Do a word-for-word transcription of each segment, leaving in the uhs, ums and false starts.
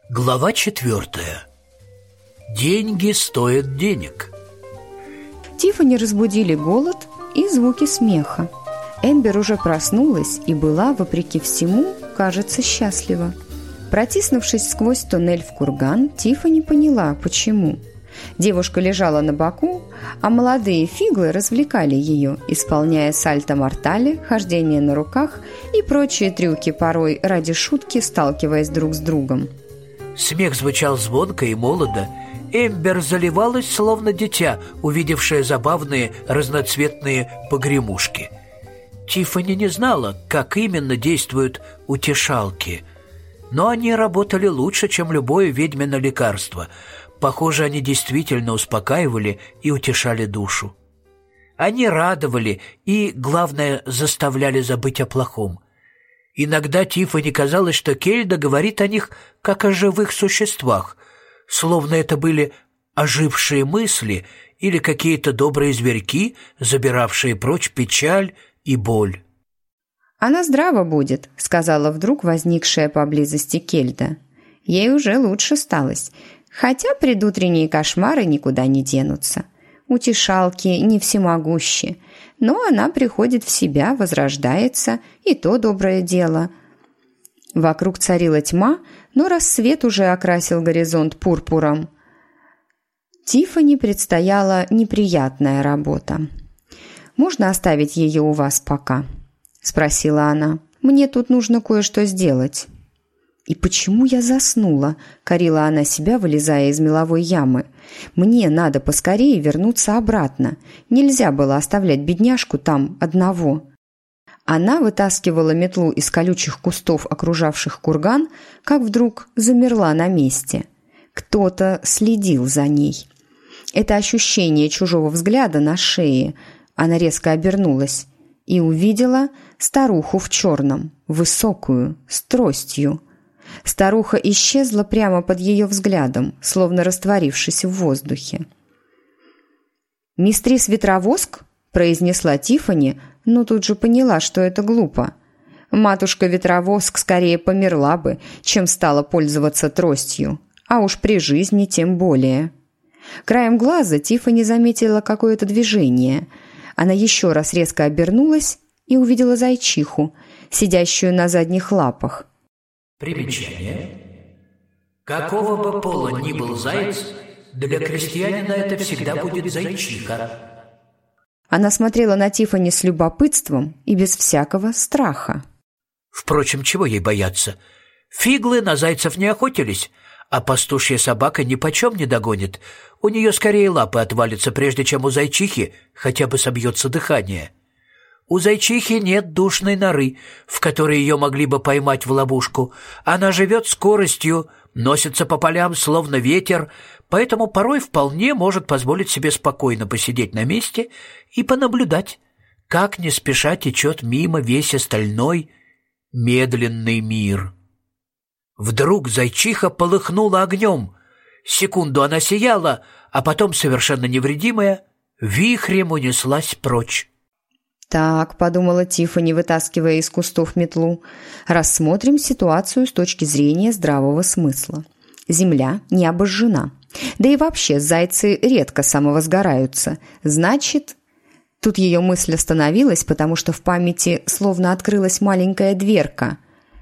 Глава четвертая. Деньги стоят денег. Тиффани разбудили голод и звуки смеха. Эмбер уже проснулась и была, вопреки всему, кажется, счастлива. Протиснувшись сквозь туннель в курган, Тиффани поняла, почему. Девушка лежала на боку, а молодые фиглы развлекали ее, исполняя сальто-мортале, хождение на руках и прочие трюки, порой ради шутки сталкиваясь друг с другом. Смех звучал звонко и молодо. Эмбер заливалась, словно дитя, увидевшее забавные разноцветные погремушки. Тиффани не знала, как именно действуют утешалки, но они работали лучше, чем любое ведьмино лекарство. Похоже, они действительно успокаивали и утешали душу. Они радовали и, главное, заставляли забыть о плохом. Иногда Тиффани казалось, что Кельда говорит о них как о живых существах, словно это были ожившие мысли или какие-то добрые зверьки, забиравшие прочь печаль и боль. «Она здраво будет», — сказала вдруг возникшая поблизости Кельда. «Ей уже лучше сталось, хотя предутренние кошмары никуда не денутся. Утешалки не всемогущи, но она приходит в себя, возрождается, и то доброе дело». Вокруг царила тьма, но рассвет уже окрасил горизонт пурпуром. Тиффани предстояла неприятная работа. «Можно оставить ее у вас пока?» – спросила она. «Мне тут нужно кое-что сделать». «И почему я заснула?» – корила она себя, вылезая из меловой ямы. «Мне надо поскорее вернуться обратно. Нельзя было оставлять бедняжку там одного». Она вытаскивала метлу из колючих кустов, окружавших курган, как вдруг замерла на месте. Кто-то следил за ней. Это ощущение чужого взгляда на шее. Она резко обернулась и увидела старуху в черном, высокую, с тростью. Старуха исчезла прямо под ее взглядом, словно растворившись в воздухе. «Мистрис Ветровоск?» – произнесла Тиффани, но тут же поняла, что это глупо. Матушка Ветровоск скорее померла бы, чем стала пользоваться тростью, а уж при жизни тем более. Краем глаза Тиффани заметила какое-то движение. Она еще раз резко обернулась и увидела зайчиху, сидящую на задних лапах. Примечание. Какого бы пола ни был заяц, для крестьянина это всегда будет зайчиха. Она смотрела на Тиффани с любопытством и без всякого страха. Впрочем, чего ей бояться? Фиглы на зайцев не охотились, а пастушья собака нипочем не догонит. У нее скорее лапы отвалятся, прежде чем у зайчихи хотя бы собьется дыхание. У зайчихи нет душной норы, в которой ее могли бы поймать в ловушку. Она живет скоростью, носится по полям, словно ветер, поэтому порой вполне может позволить себе спокойно посидеть на месте и понаблюдать, как не спеша течет мимо весь остальной медленный мир. Вдруг зайчиха полыхнула огнем. Секунду она сияла, а потом, совершенно невредимая, вихрем унеслась прочь. «Так», — подумала Тиффани, вытаскивая из кустов метлу, — «рассмотрим ситуацию с точки зрения здравого смысла. Земля не обожжена. Да и вообще зайцы редко самовозгораются. Значит...» Тут ее мысль остановилась, потому что в памяти словно открылась маленькая дверка.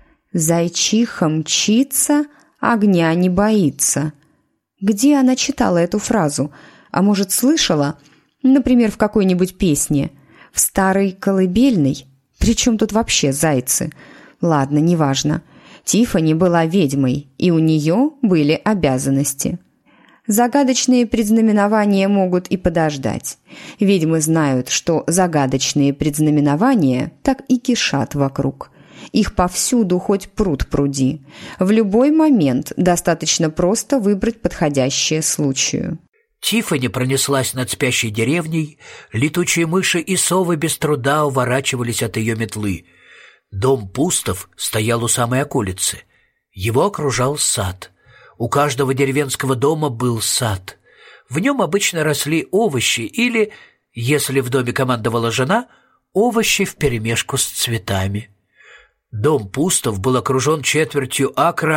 «Зайчиха мчится, огня не боится». Где она читала эту фразу? А может, слышала? Например, в какой-нибудь песне. В старой колыбельной? Причем тут вообще зайцы? Ладно, неважно. Тиффани была ведьмой, и у нее были обязанности. Загадочные предзнаменования могут и подождать. Ведьмы знают, что загадочные предзнаменования так и кишат вокруг. Их повсюду хоть пруд пруди. В любой момент достаточно просто выбрать подходящее случаю. Тиффани пронеслась над спящей деревней, летучие мыши и совы без труда уворачивались от ее метлы. Дом Пустов стоял у самой околицы. Его окружал сад. У каждого деревенского дома был сад. В нем обычно росли овощи или, если в доме командовала жена, овощи вперемешку с цветами. Дом Пустов был окружен четвертью акра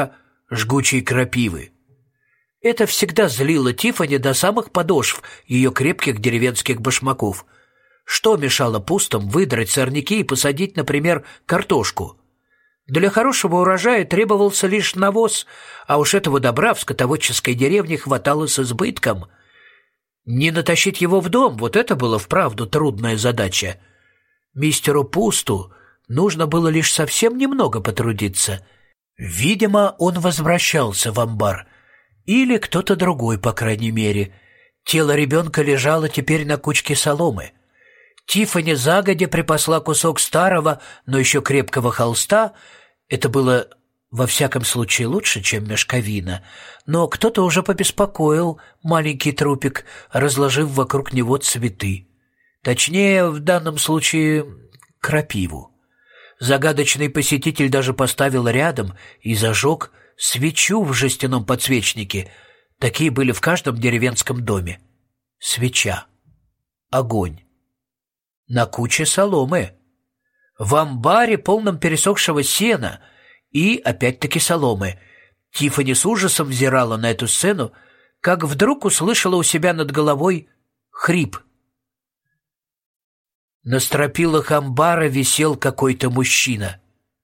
жгучей крапивы. Это всегда злило Тиффани до самых подошв ее крепких деревенских башмаков. Что мешало Пустам выдрать сорняки и посадить, например, картошку? Для хорошего урожая требовался лишь навоз, а уж этого добра в скотоводческой деревне хватало с избытком. Не натащить его в дом — вот это было вправду трудная задача. Мистеру Пусту нужно было лишь совсем немного потрудиться. Видимо, он возвращался в амбар. Или кто-то другой, по крайней мере. Тело ребенка лежало теперь на кучке соломы. Тиффани загодя припасла кусок старого, но еще крепкого холста. Это было, во всяком случае, лучше, чем мешковина. Но кто-то уже побеспокоил маленький трупик, разложив вокруг него цветы. Точнее, в данном случае, крапиву. Загадочный посетитель даже поставил рядом и зажег свечу в жестяном подсвечнике. Такие были в каждом деревенском доме. Свеча. Огонь. На куче соломы. В амбаре, полном пересохшего сена и, опять-таки, соломы. Тиффани с ужасом взирала на эту сцену, как вдруг услышала у себя над головой хрип. На стропилах амбара висел какой-то мужчина.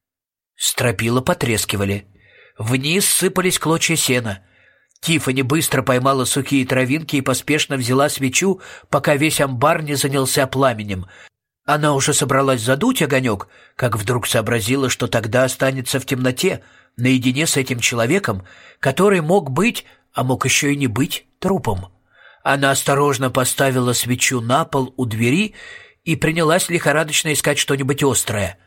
Стропила потрескивали. Вниз сыпались клочья сена. Тиффани быстро поймала сухие травинки и поспешно взяла свечу, пока весь амбар не занялся пламенем. Она уже собралась задуть огонек, как вдруг сообразила, что тогда останется в темноте, наедине с этим человеком, который мог быть, а мог еще и не быть, трупом. Она осторожно поставила свечу на пол у двери и принялась лихорадочно искать что-нибудь острое.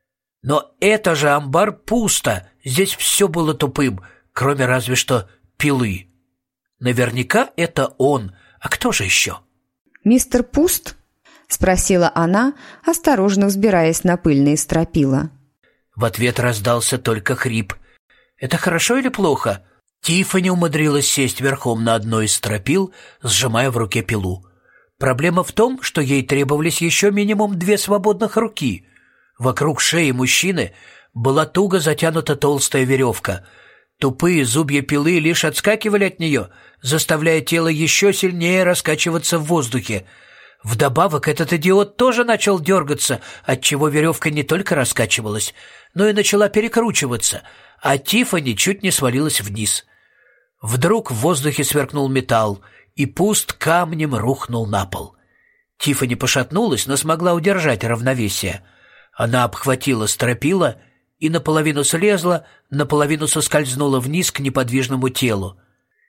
Но это же амбар пусто, здесь все было тупым, кроме разве что пилы. Наверняка это он, а кто же еще? «Мистер Пуст?» — спросила она, осторожно взбираясь на пыльные стропила. В ответ раздался только хрип. «Это хорошо или плохо?» Тиффани умудрилась сесть верхом на одной из стропил, сжимая в руке пилу. Проблема в том, что ей требовались еще минимум две свободных руки. Вокруг шеи мужчины была туго затянута толстая веревка. Тупые зубья пилы лишь отскакивали от нее, заставляя тело еще сильнее раскачиваться в воздухе. Вдобавок этот идиот тоже начал дергаться, отчего веревка не только раскачивалась, но и начала перекручиваться, а Тиффани чуть не свалилась вниз. Вдруг в воздухе сверкнул металл, и Пуст камнем рухнул на пол. Тиффани пошатнулась, но смогла удержать равновесие. Она обхватила стропила и наполовину слезла, наполовину соскользнула вниз к неподвижному телу.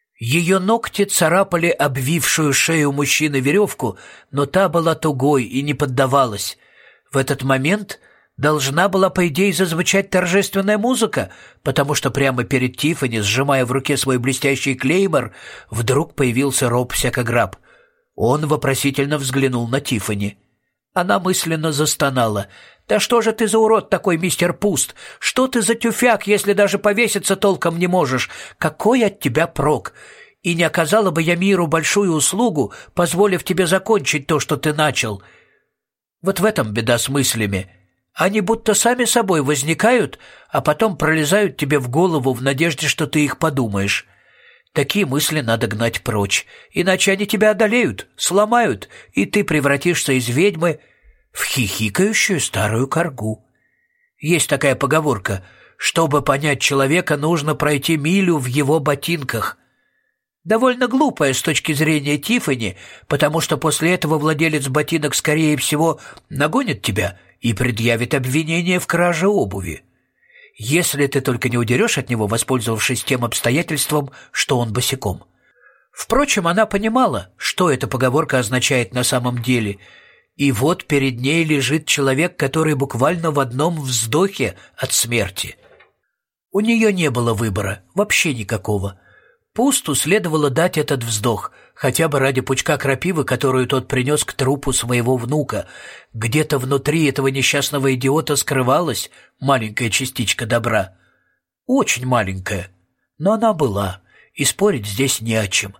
Ее ногти царапали обвившую шею мужчины веревку, но та была тугой и не поддавалась. В этот момент должна была, по идее, зазвучать торжественная музыка, потому что прямо перед Тиффани, сжимая в руке свой блестящий клеймор, вдруг появился Роб Всякограб. Он вопросительно взглянул на Тиффани. Она мысленно застонала. «Да что же ты за урод такой, мистер Пуст? Что ты за тюфяк, если даже повеситься толком не можешь? Какой от тебя прок? И не оказала бы я миру большую услугу, позволив тебе закончить то, что ты начал». Вот в этом беда с мыслями. Они будто сами собой возникают, а потом пролезают тебе в голову в надежде, что ты их подумаешь. Такие мысли надо гнать прочь, иначе они тебя одолеют, сломают, и ты превратишься из ведьмы в хихикающую старую коргу. Есть такая поговорка: чтобы понять человека, нужно пройти милю в его ботинках. Довольно глупая с точки зрения Тиффани, потому что после этого владелец ботинок, скорее всего, нагонит тебя и предъявит обвинение в краже обуви. Если ты только не удерешь от него, воспользовавшись тем обстоятельством, что он босиком. Впрочем, она понимала, что эта поговорка означает на самом деле, и вот перед ней лежит человек, который буквально в одном вздохе от смерти. У нее не было выбора, вообще никакого. Пусту следовало дать этот вздох, хотя бы ради пучка крапивы, которую тот принес к трупу своего внука. Где-то внутри этого несчастного идиота скрывалась маленькая частичка добра. Очень маленькая, но она была, и спорить здесь не о чем.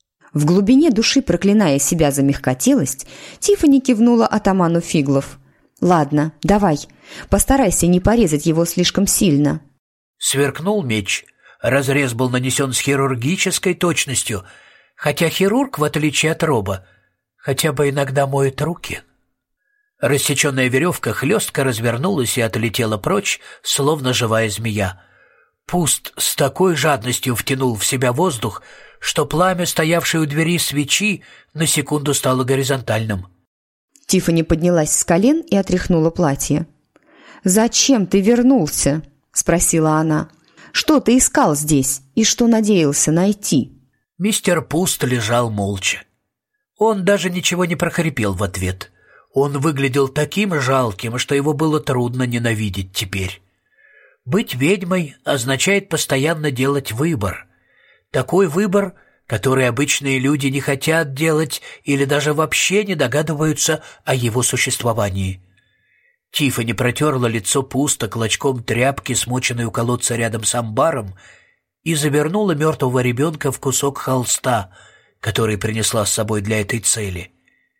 В глубине души, проклиная себя за мягкотелость, Тиффани кивнула атаману Фиглов. «Ладно, давай, постарайся не порезать его слишком сильно». Сверкнул меч. Разрез был нанесен с хирургической точностью, хотя хирург, в отличие от Роба, хотя бы иногда моет руки. Рассеченная веревка хлестко развернулась и отлетела прочь, словно живая змея. Пуст с такой жадностью втянул в себя воздух, что пламя, стоявшее у двери свечи, на секунду стало горизонтальным. Тиффани поднялась с колен и отряхнула платье. «Зачем ты вернулся?» – спросила она. «Что ты искал здесь и что надеялся найти?» Мистер Пуст лежал молча. Он даже ничего не прохрипел в ответ. Он выглядел таким жалким, что его было трудно ненавидеть теперь. Быть ведьмой означает постоянно делать выбор. Такой выбор, который обычные люди не хотят делать или даже вообще не догадываются о его существовании. Тиффани протерла лицо Пуста клочком тряпки, смоченной у колодца рядом с амбаром, и завернула мертвого ребенка в кусок холста, который принесла с собой для этой цели.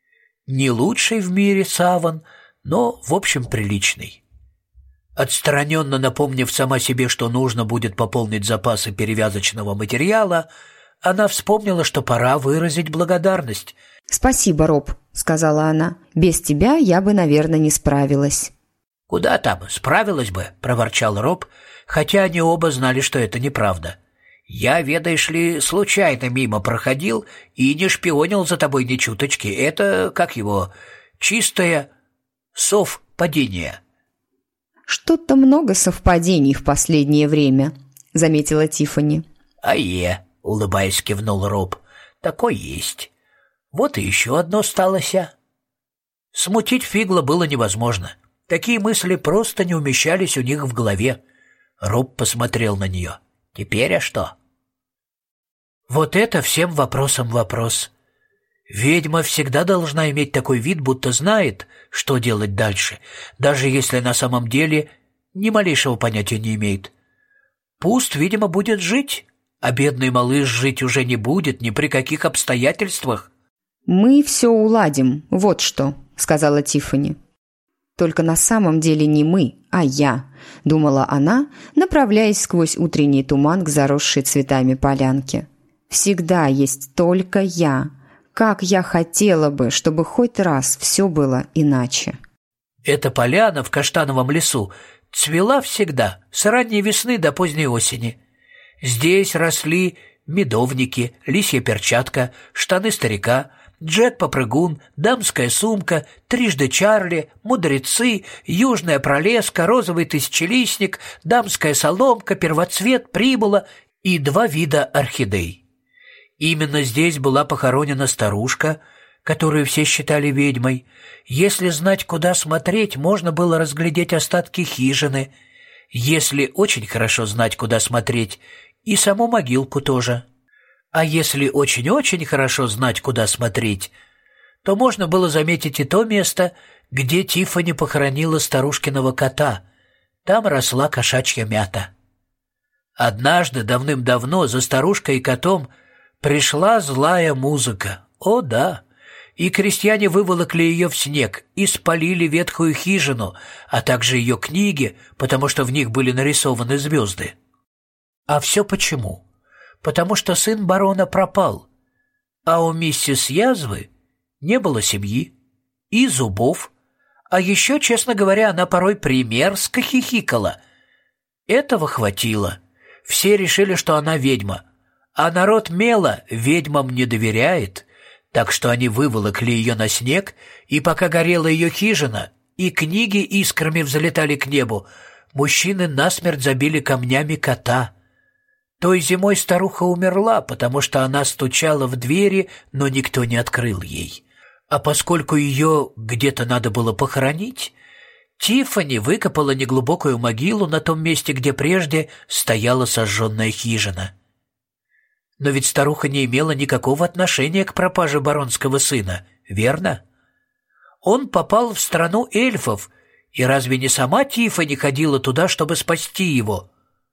Не лучший в мире саван, но, в общем, приличный. Отстраненно напомнив сама себе, что нужно будет пополнить запасы перевязочного материала, она вспомнила, что пора выразить благодарность. «Спасибо, Роб», — сказала она. «Без тебя я бы, наверное, не справилась». «Куда там, справилась бы», — проворчал Роб, хотя они оба знали, что это неправда. «Я, ведаешь ли, случайно мимо проходил и не шпионил за тобой ни чуточки. Это, как его, чистое совпадение». «Что-то много совпадений в последнее время», — заметила Тиффани. «А-е», — улыбаясь, кивнул Роб, — «такой есть. Вот и еще одно сталося». Смутить Фигла было невозможно. Такие мысли просто не умещались у них в голове. Роб посмотрел на нее. «Теперь а что?» «Вот это всем вопросам вопрос. Ведьма всегда должна иметь такой вид, будто знает, что делать дальше, даже если на самом деле ни малейшего понятия не имеет. Пуст, видимо, будет жить, а бедный малыш жить уже не будет ни при каких обстоятельствах». «Мы все уладим, вот что», — сказала Тиффани. «Только на самом деле не мы, а я», — думала она, направляясь сквозь утренний туман к заросшей цветами полянке. «Всегда есть только я. Как я хотела бы, чтобы хоть раз все было иначе». Эта поляна в каштановом лесу цвела всегда, с ранней весны до поздней осени. Здесь росли медовники, лисья перчатка, штаны старика, Джек-попрыгун, дамская сумка, трижды Чарли, мудрецы, южная пролеска, розовый тысячелистник, дамская соломка, первоцвет, прибыла и два вида орхидей. Именно здесь была похоронена старушка, которую все считали ведьмой. Если знать, куда смотреть, можно было разглядеть остатки хижины. Если очень хорошо знать, куда смотреть, и саму могилку тоже. А если очень-очень хорошо знать, куда смотреть, то можно было заметить и то место, где Тиффани похоронила старушкиного кота. Там росла кошачья мята. Однажды, давным-давно, за старушкой и котом пришла злая музыка. О, да! И крестьяне выволокли ее в снег и спалили ветхую хижину, а также ее книги, потому что в них были нарисованы звезды. А все почему? Потому что сын барона пропал, а у миссис Язвы не было семьи и зубов, а еще, честно говоря, она порой примерзко хихикала. Этого хватило. Все решили, что она ведьма, а народ Мела ведьмам не доверяет, так что они выволокли ее на снег, и пока горела ее хижина, и книги искрами взлетали к небу, мужчины насмерть забили камнями кота. Той зимой старуха умерла, потому что она стучала в двери, но никто не открыл ей. А поскольку ее где-то надо было похоронить, Тиффани выкопала неглубокую могилу на том месте, где прежде стояла сожженная хижина. Но ведь старуха не имела никакого отношения к пропаже баронского сына, верно? Он попал в страну эльфов, и разве не сама Тиффани ходила туда, чтобы спасти его?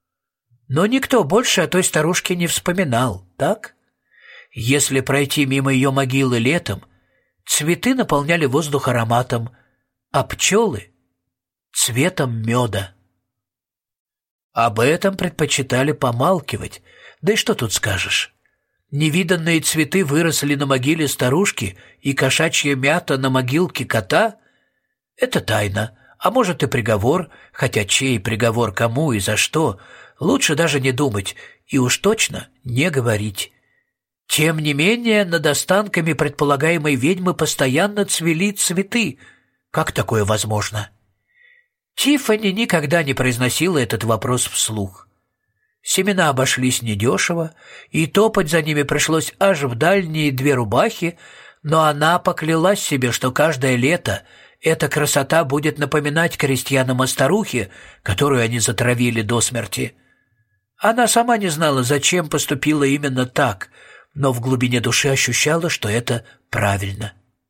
Но никто больше о той старушке не вспоминал, так? Если пройти мимо ее могилы летом, цветы наполняли воздух ароматом, а пчелы — цветом меда. Об этом предпочитали помалкивать. Да и что тут скажешь? Невиданные цветы выросли на могиле старушки и кошачья мята на могилке кота — это тайна, а может и приговор, хотя чей приговор кому и за что, лучше даже не думать и уж точно не говорить. Тем не менее, над останками предполагаемой ведьмы постоянно цвели цветы. Как такое возможно? Тиффани никогда не произносила этот вопрос вслух. Семена обошлись недешево, и топать за ними пришлось аж в дальние две рубахи, но она поклялась себе, что каждое лето эта красота будет напоминать крестьянам о старухе, которую они затравили до смерти. Она сама не знала, зачем поступила именно так, но в глубине души ощущала, что это правильно.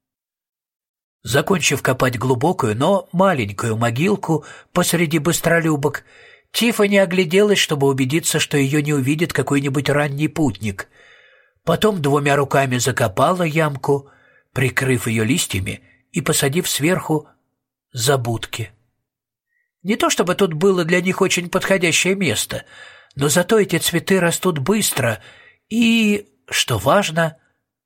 Закончив копать глубокую, но маленькую могилку посреди быстролюбок, Тиффани огляделась, чтобы убедиться, что ее не увидит какой-нибудь ранний путник. Потом двумя руками закопала ямку, прикрыв ее листьями и посадив сверху забудки. Не то чтобы тут было для них очень подходящее место, но зато эти цветы растут быстро и, что важно,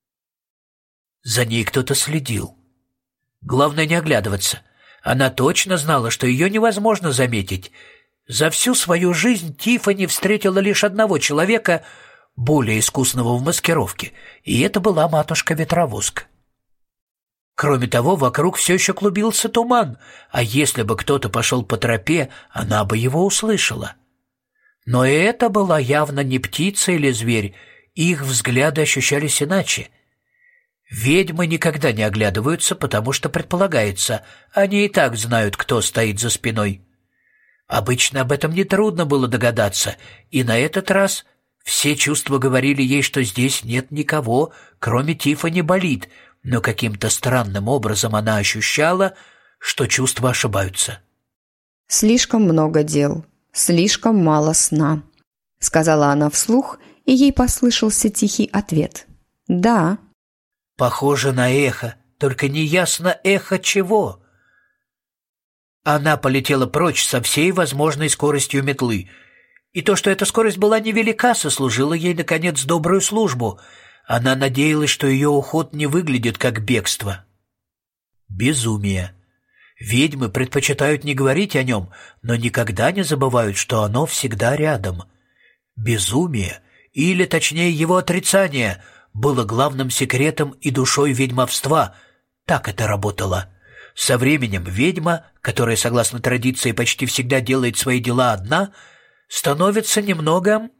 за ней кто-то следил. Главное не оглядываться. Она точно знала, что ее невозможно заметить. За всю свою жизнь Тиффани встретила лишь одного человека, более искусного в маскировке, и это была матушка-ветровозка. Кроме того, вокруг все еще клубился туман, а если бы кто-то пошел по тропе, она бы его услышала. Но это была явно не птица или зверь, их взгляды ощущались иначе. Ведьмы никогда не оглядываются, потому что предполагается, они и так знают, кто стоит за спиной. Обычно об этом нетрудно было догадаться, и на этот раз все чувства говорили ей, что здесь нет никого, кроме Тиффани Болит, но каким-то странным образом она ощущала, что чувства ошибаются. «Слишком много дел, слишком мало сна», — сказала она вслух, и ей послышался тихий ответ. «Да». Похоже на эхо, только неясно эхо чего. Она полетела прочь со всей возможной скоростью метлы. И то, что эта скорость была невелика, сослужило ей, наконец, добрую службу. Она надеялась, что ее уход не выглядит как бегство. Безумие. Ведьмы предпочитают не говорить о нем, но никогда не забывают, что оно всегда рядом. Безумие, или, точнее, его отрицание, было главным секретом и душой ведьмовства. Так это работало. Со временем ведьма, которая, согласно традиции, почти всегда делает свои дела одна, становится немного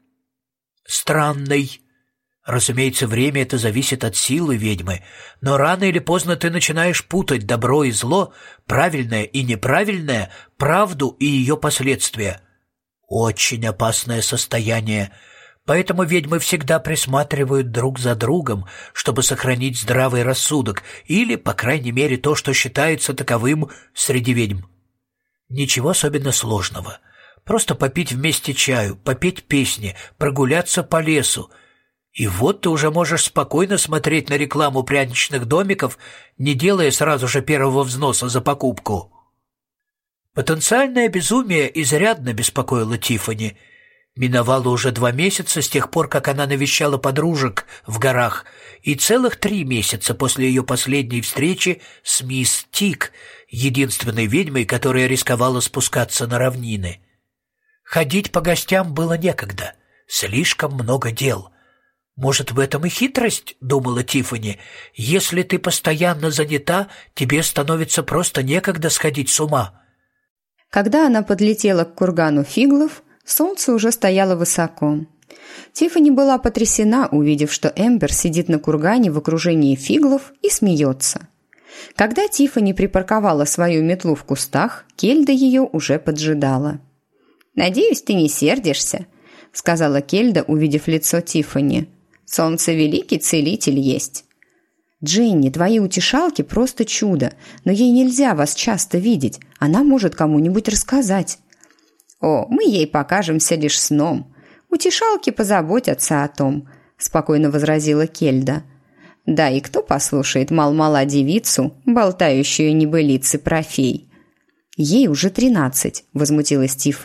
странной. Разумеется, время это зависит от силы ведьмы, но рано или поздно ты начинаешь путать добро и зло, правильное и неправильное, правду и ее последствия. Очень опасное состояние. Поэтому ведьмы всегда присматривают друг за другом, чтобы сохранить здравый рассудок или, по крайней мере, то, что считается таковым среди ведьм. Ничего особенно сложного. Просто попить вместе чаю, попеть песни, прогуляться по лесу. И вот ты уже можешь спокойно смотреть на рекламу пряничных домиков, не делая сразу же первого взноса за покупку. Потенциальное безумие изрядно беспокоило Тиффани. Миновало уже два месяца с тех пор, как она навещала подружек в горах, и целых три месяца после ее последней встречи с мисс Тик, единственной ведьмой, которая рисковала спускаться на равнины. Ходить по гостям было некогда, слишком много дел. «Может, в этом и хитрость?» — думала Тиффани. «Если ты постоянно занята, тебе становится просто некогда сходить с ума». Когда она подлетела к кургану фиглов, солнце уже стояло высоко. Тиффани была потрясена, увидев, что Эмбер сидит на кургане в окружении фиглов и смеется. Когда Тиффани припарковала свою метлу в кустах, Кельда ее уже поджидала. «Надеюсь, ты не сердишься», — сказала Кельда, увидев лицо Тиффани. «Солнце великий целитель есть». «Дженни, твои утешалки просто чудо, но ей нельзя вас часто видеть, она может кому-нибудь рассказать». «О, мы ей покажемся лишь сном. Утешалки позаботятся о том», — спокойно возразила Кельда. «Да и кто послушает мал-мала девицу, болтающую небылицы про фей?» «Ей уже тринадцать», — возмутилась Тиффани.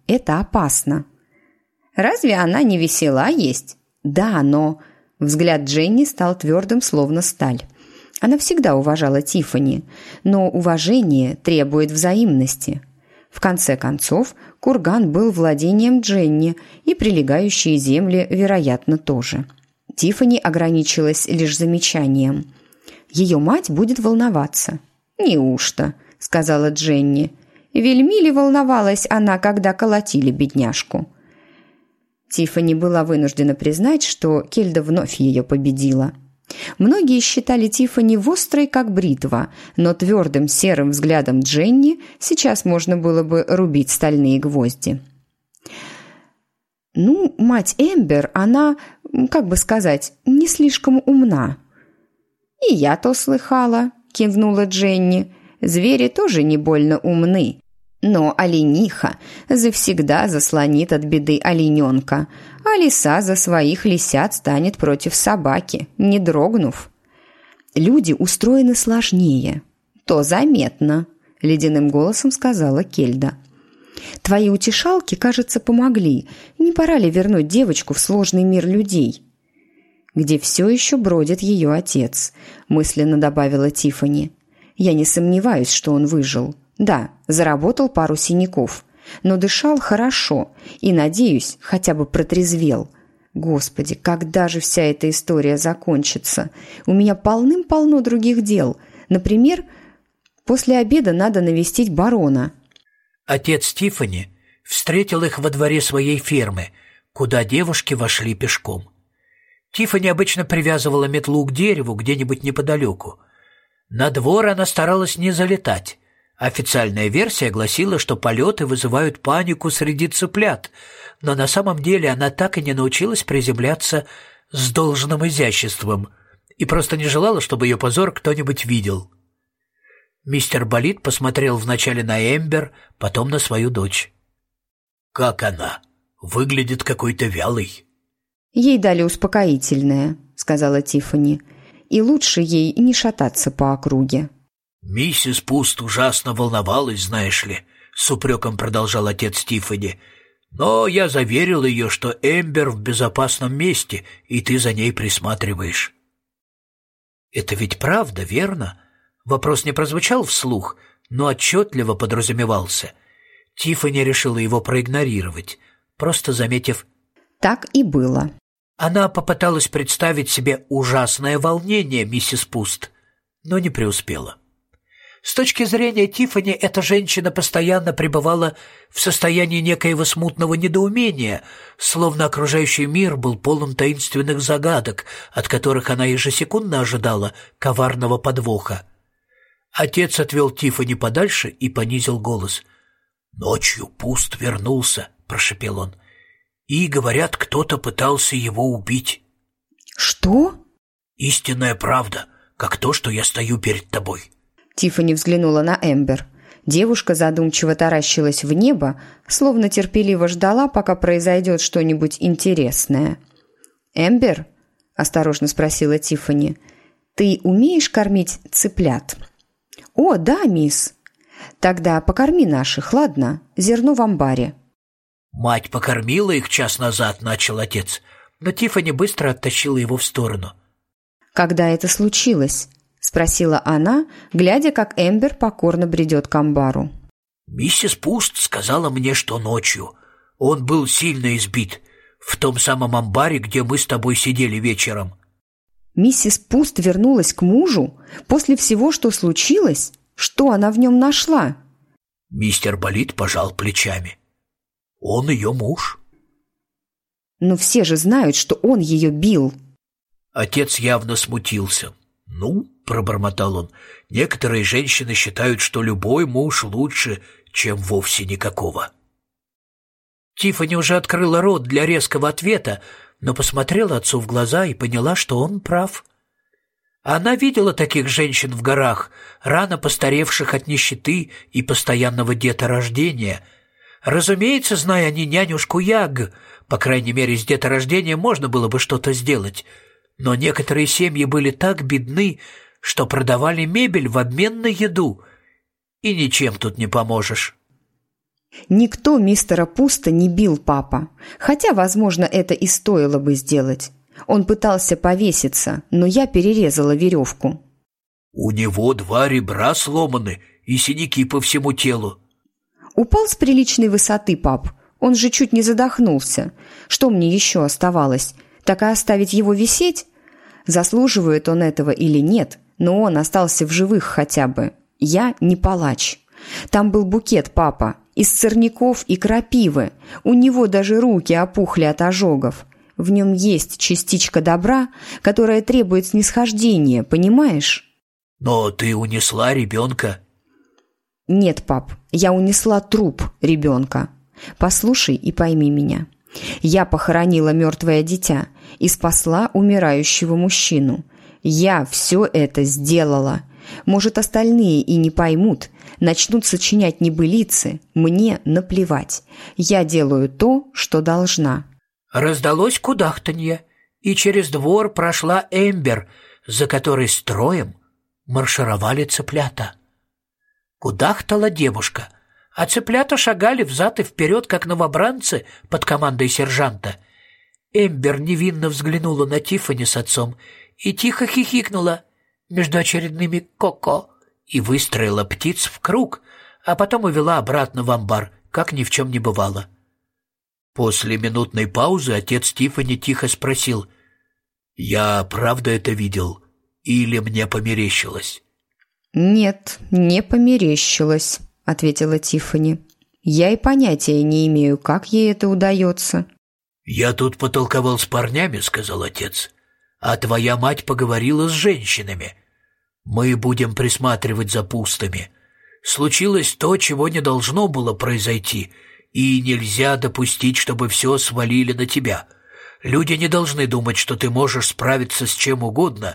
Это опасно». «Разве она не весела есть?» «Да, но...» Взгляд Дженни стал твердым, словно сталь. Она всегда уважала Тиффани, но уважение требует взаимности. В конце концов, курган был владением Дженни, и прилегающие земли, вероятно, тоже. Тиффани ограничилась лишь замечанием. «Ее мать будет волноваться». «Неужто?» — сказала Дженни. «Вельми ли волновалась она, когда колотили бедняжку?» Тиффани была вынуждена признать, что Кельда вновь ее победила. Многие считали Тиффани вострой, как бритва, но твердым серым взглядом Дженни сейчас можно было бы рубить стальные гвозди. «Ну, мать Эмбер, она, как бы сказать, не слишком умна». «И я то слыхала», — кивнула Дженни. «Звери тоже не больно умны. Но олениха завсегда заслонит от беды олененка, а лиса за своих лисят станет против собаки, не дрогнув. Люди устроены сложнее». «То заметно», — ледяным голосом сказала Кельда. «Твои утешалки, кажется, помогли. Не пора ли вернуть девочку в сложный мир людей?» «Где все еще бродит ее отец», — мысленно добавила Тиффани. «Я не сомневаюсь, что он выжил. Да, заработал пару синяков, но дышал хорошо и, надеюсь, хотя бы протрезвел. Господи, когда же вся эта история закончится? У меня полным-полно других дел. Например, после обеда надо навестить барона». Отец Тиффани встретил их во дворе своей фермы, куда девушки вошли пешком. Тиффани обычно привязывала метлу к дереву где-нибудь неподалеку. На двор она старалась не залетать. Официальная версия гласила, что полеты вызывают панику среди цыплят, но на самом деле она так и не научилась приземляться с должным изяществом и просто не желала, чтобы ее позор кто-нибудь видел. Мистер Болит посмотрел вначале на Эмбер, потом на свою дочь. «Как она? Выглядит какой-то вялой». «Ей дали успокоительное», — сказала Тиффани, «и лучше ей не шататься по округе». «Миссис Пуст ужасно волновалась, знаешь ли», — с упреком продолжал отец Тиффани. «Но я заверил ее, что Эмбер в безопасном месте, и ты за ней присматриваешь». «Это ведь правда, верно?» Вопрос не прозвучал вслух, но отчетливо подразумевался. Тиффани решила его проигнорировать, просто заметив «Так и было». Она попыталась представить себе ужасное волнение миссис Пуст, но не преуспела. С точки зрения Тиффани, эта женщина постоянно пребывала в состоянии некоего смутного недоумения, словно окружающий мир был полон таинственных загадок, от которых она ежесекундно ожидала коварного подвоха. Отец отвел Тиффани подальше и понизил голос. «Ночью Пуст вернулся», — прошепел он, — «и, говорят, кто-то пытался его убить». «Что?» «Истинная правда, как то, что я стою перед тобой». Тиффани взглянула на Эмбер. Девушка задумчиво таращилась в небо, словно терпеливо ждала, пока произойдет что-нибудь интересное. «Эмбер?» – осторожно спросила Тиффани. «Ты умеешь кормить цыплят?» «О, да, мисс». «Тогда покорми наших, ладно? Зерно в амбаре». «Мать покормила их час назад», – начал отец, но Тиффани быстро оттащила его в сторону. «Когда это случилось?» – спросила она, глядя, как Эмбер покорно бредет к амбару. «Миссис Пуст сказала мне, что ночью. Он был сильно избит. В том самом амбаре, где мы с тобой сидели вечером». «Миссис Пуст вернулась к мужу? После всего, что случилось? Что она в нем нашла?» Мистер Болит пожал плечами. «Он ее муж». «Но все же знают, что он ее бил». Отец явно смутился. «Ну, — пробормотал он, — некоторые женщины считают, что любой муж лучше, чем вовсе никакого». Тиффани уже открыла рот для резкого ответа, но посмотрела отцу в глаза и поняла, что он прав. Она видела таких женщин в горах, рано постаревших от нищеты и постоянного деторождения. Разумеется, зная они нянюшку Яг, по крайней мере, с деторождением можно было бы что-то сделать, но некоторые семьи были так бедны, что продавали мебель в обмен на еду, и ничем тут не поможешь. Никто мистера Пуста не бил, папа, хотя, возможно, это и стоило бы сделать. Он пытался повеситься, но я перерезала веревку. У него два ребра сломаны и синяки по всему телу. Упал с приличной высоты, пап. Он же чуть не задохнулся. Что мне еще оставалось? Так и оставить его висеть? Заслуживает он этого или нет, но он остался в живых хотя бы. Я не палач. Там был букет, папа, из сорняков и крапивы. У него даже руки опухли от ожогов. В нем есть частичка добра, которая требует снисхождения, понимаешь? Но ты унесла ребенка. Нет, пап, я унесла труп ребенка. Послушай и пойми меня. Я похоронила мертвое дитя и спасла умирающего мужчину. Я все это сделала. Может, остальные и не поймут, начнут сочинять небылицы. Мне наплевать. Я делаю то, что должна. Раздалось кудахтанье, и через двор прошла Эмбер, за которой строем маршировали цыплята. Кудахтала девушка, а цыплята шагали взад и вперед, как новобранцы под командой сержанта. Эмбер невинно взглянула на Тиффани с отцом и тихо хихикнула между очередными «ко-ко» и выстроила птиц в круг, а потом увела обратно в амбар, как ни в чем не бывало. После минутной паузы отец Тиффани тихо спросил: «Я правда это видел? Или мне померещилось?» «Нет, не померещилось», — ответила Тиффани. «Я и понятия не имею, как ей это удается». «Я тут потолковал с парнями», — сказал отец, «а твоя мать поговорила с женщинами. Мы будем присматривать за пустыми. Случилось то, чего не должно было произойти, и нельзя допустить, чтобы все свалили на тебя. Люди не должны думать, что ты можешь справиться с чем угодно.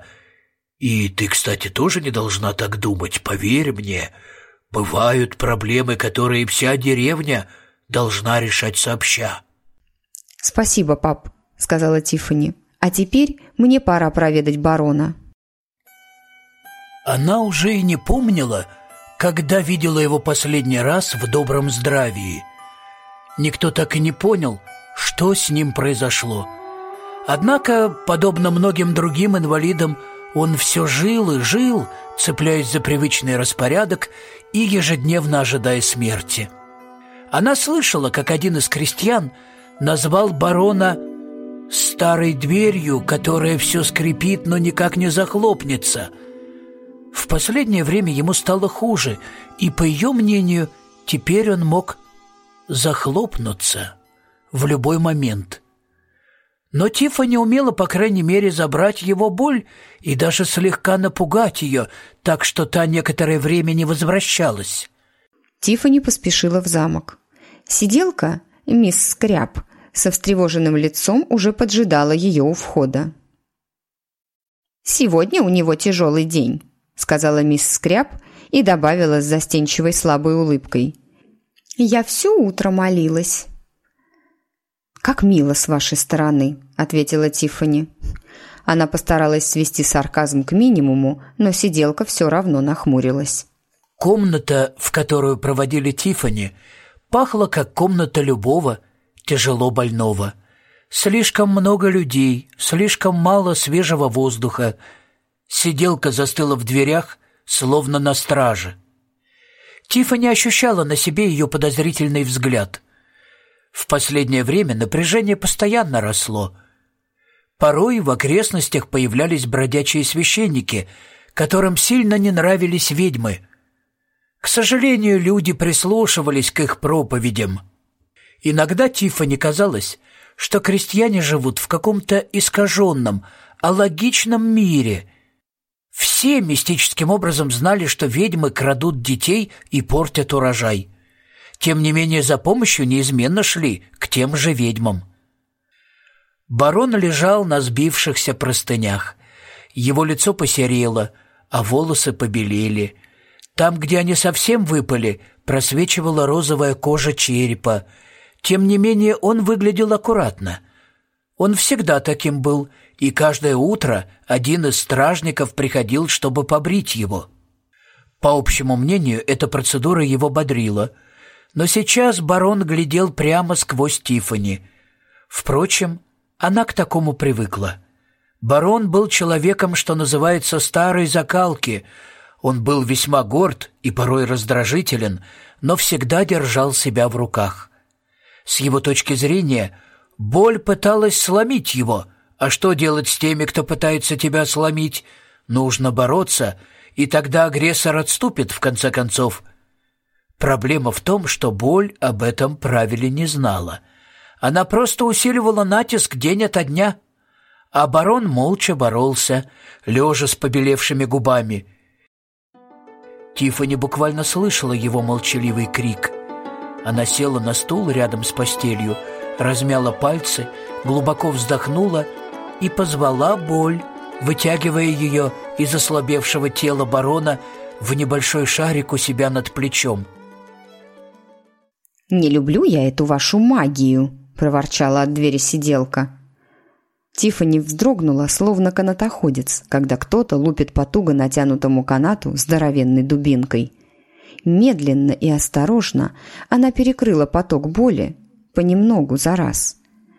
И ты, кстати, тоже не должна так думать, поверь мне. Бывают проблемы, которые вся деревня должна решать сообща». «Спасибо, пап», — сказала Тиффани. «А теперь мне пора проведать барона». Она уже и не помнила, когда видела его последний раз в добром здравии. Никто так и не понял, что с ним произошло. Однако, подобно многим другим инвалидам, он все жил и жил, цепляясь за привычный распорядок и ежедневно ожидая смерти. Она слышала, как один из крестьян назвал барона «старой дверью, которая все скрипит, но никак не захлопнется». В последнее время ему стало хуже, и, по ее мнению, теперь он мог захлопнуться в любой момент. Но Тиффани умела, по крайней мере, забрать его боль и даже слегка напугать ее, так что та некоторое время не возвращалась. Тиффани поспешила в замок. Сиделка, мисс Скряб, со встревоженным лицом уже поджидала ее у входа. «Сегодня у него тяжелый день», — сказала мисс Скряб и добавила с застенчивой слабой улыбкой. «Я все утро молилась». «Как мило с вашей стороны», — ответила Тиффани. Она постаралась свести сарказм к минимуму, но сиделка все равно нахмурилась. Комната, в которую проводили Тиффани, пахла как комната любого тяжело больного. Слишком много людей, слишком мало свежего воздуха. Сиделка застыла в дверях, словно на страже. Тиффани ощущала на себе ее подозрительный взгляд. В последнее время напряжение постоянно росло. Порой в окрестностях появлялись бродячие священники, которым сильно не нравились ведьмы. К сожалению, люди прислушивались к их проповедям. Иногда Тиффани казалось, что крестьяне живут в каком-то искаженном, алогичном мире. Все мистическим образом знали, что ведьмы крадут детей и портят урожай. Тем не менее, за помощью неизменно шли к тем же ведьмам. Барон лежал на сбившихся простынях. Его лицо посерело, а волосы побелели. Там, где они совсем выпали, просвечивала розовая кожа черепа. Тем не менее, он выглядел аккуратно. Он всегда таким был, и каждое утро один из стражников приходил, чтобы побрить его. По общему мнению, эта процедура его бодрила. Но сейчас барон глядел прямо сквозь Тиффани. Впрочем, она к такому привыкла. Барон был человеком, что называется, старой закалки. Он был весьма горд и порой раздражителен, но всегда держал себя в руках. С его точки зрения, боль пыталась сломить его. А что делать с теми, кто пытается тебя сломить? Нужно бороться, и тогда агрессор отступит, в конце концов. Проблема в том, что боль об этом правиле не знала. Она просто усиливала натиск день ото дня. А барон молча боролся, лежа с побелевшими губами. Тиффани буквально слышала его молчаливый крик. Она села на стул рядом с постелью, размяла пальцы, глубоко вздохнула и позвала боль, вытягивая ее из ослабевшего тела барона в небольшой шарик у себя над плечом. «Не люблю я эту вашу магию», — проворчала от двери сиделка. Тиффани вздрогнула, словно канатоходец, когда кто-то лупит по туго натянутому канату здоровенной дубинкой. Медленно и осторожно она перекрыла поток боли, понемногу за раз.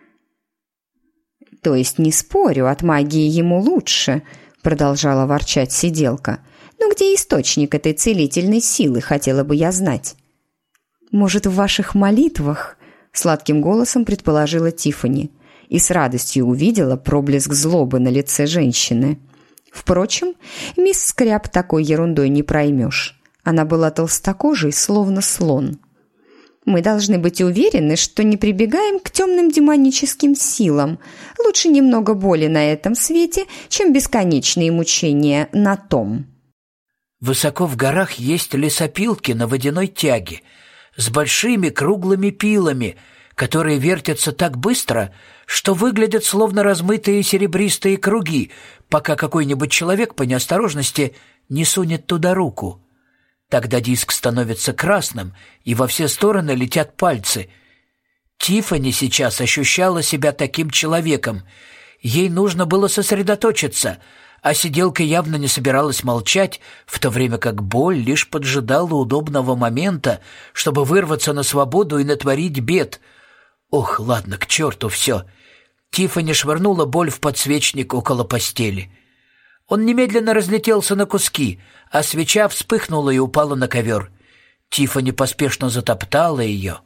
«То есть не спорю, от магии ему лучше», — продолжала ворчать сиделка. «Но где источник этой целительной силы, хотела бы я знать?» «Может, в ваших молитвах?» — сладким голосом предположила Тиффани и с радостью увидела проблеск злобы на лице женщины. Впрочем, мисс Скряб такой ерундой не проймешь. Она была толстокожей, словно слон. «Мы должны быть уверены, что не прибегаем к темным демоническим силам. Лучше немного боли на этом свете, чем бесконечные мучения на том». Высоко в горах есть лесопилки на водяной тяге с большими круглыми пилами, которые вертятся так быстро, что выглядят словно размытые серебристые круги, пока какой-нибудь человек по неосторожности не сунет туда руку. Тогда диск становится красным, и во все стороны летят пальцы. Тиффани сейчас ощущала себя таким человеком. Ей нужно было сосредоточиться, а сиделка явно не собиралась молчать, в то время как боль лишь поджидала удобного момента, чтобы вырваться на свободу и натворить бед. Ох, ладно, к черту все. Тиффани швырнула боль в подсвечник около постели. Он немедленно разлетелся на куски, а свеча вспыхнула и упала на ковер. Тиффани поспешно затоптала ее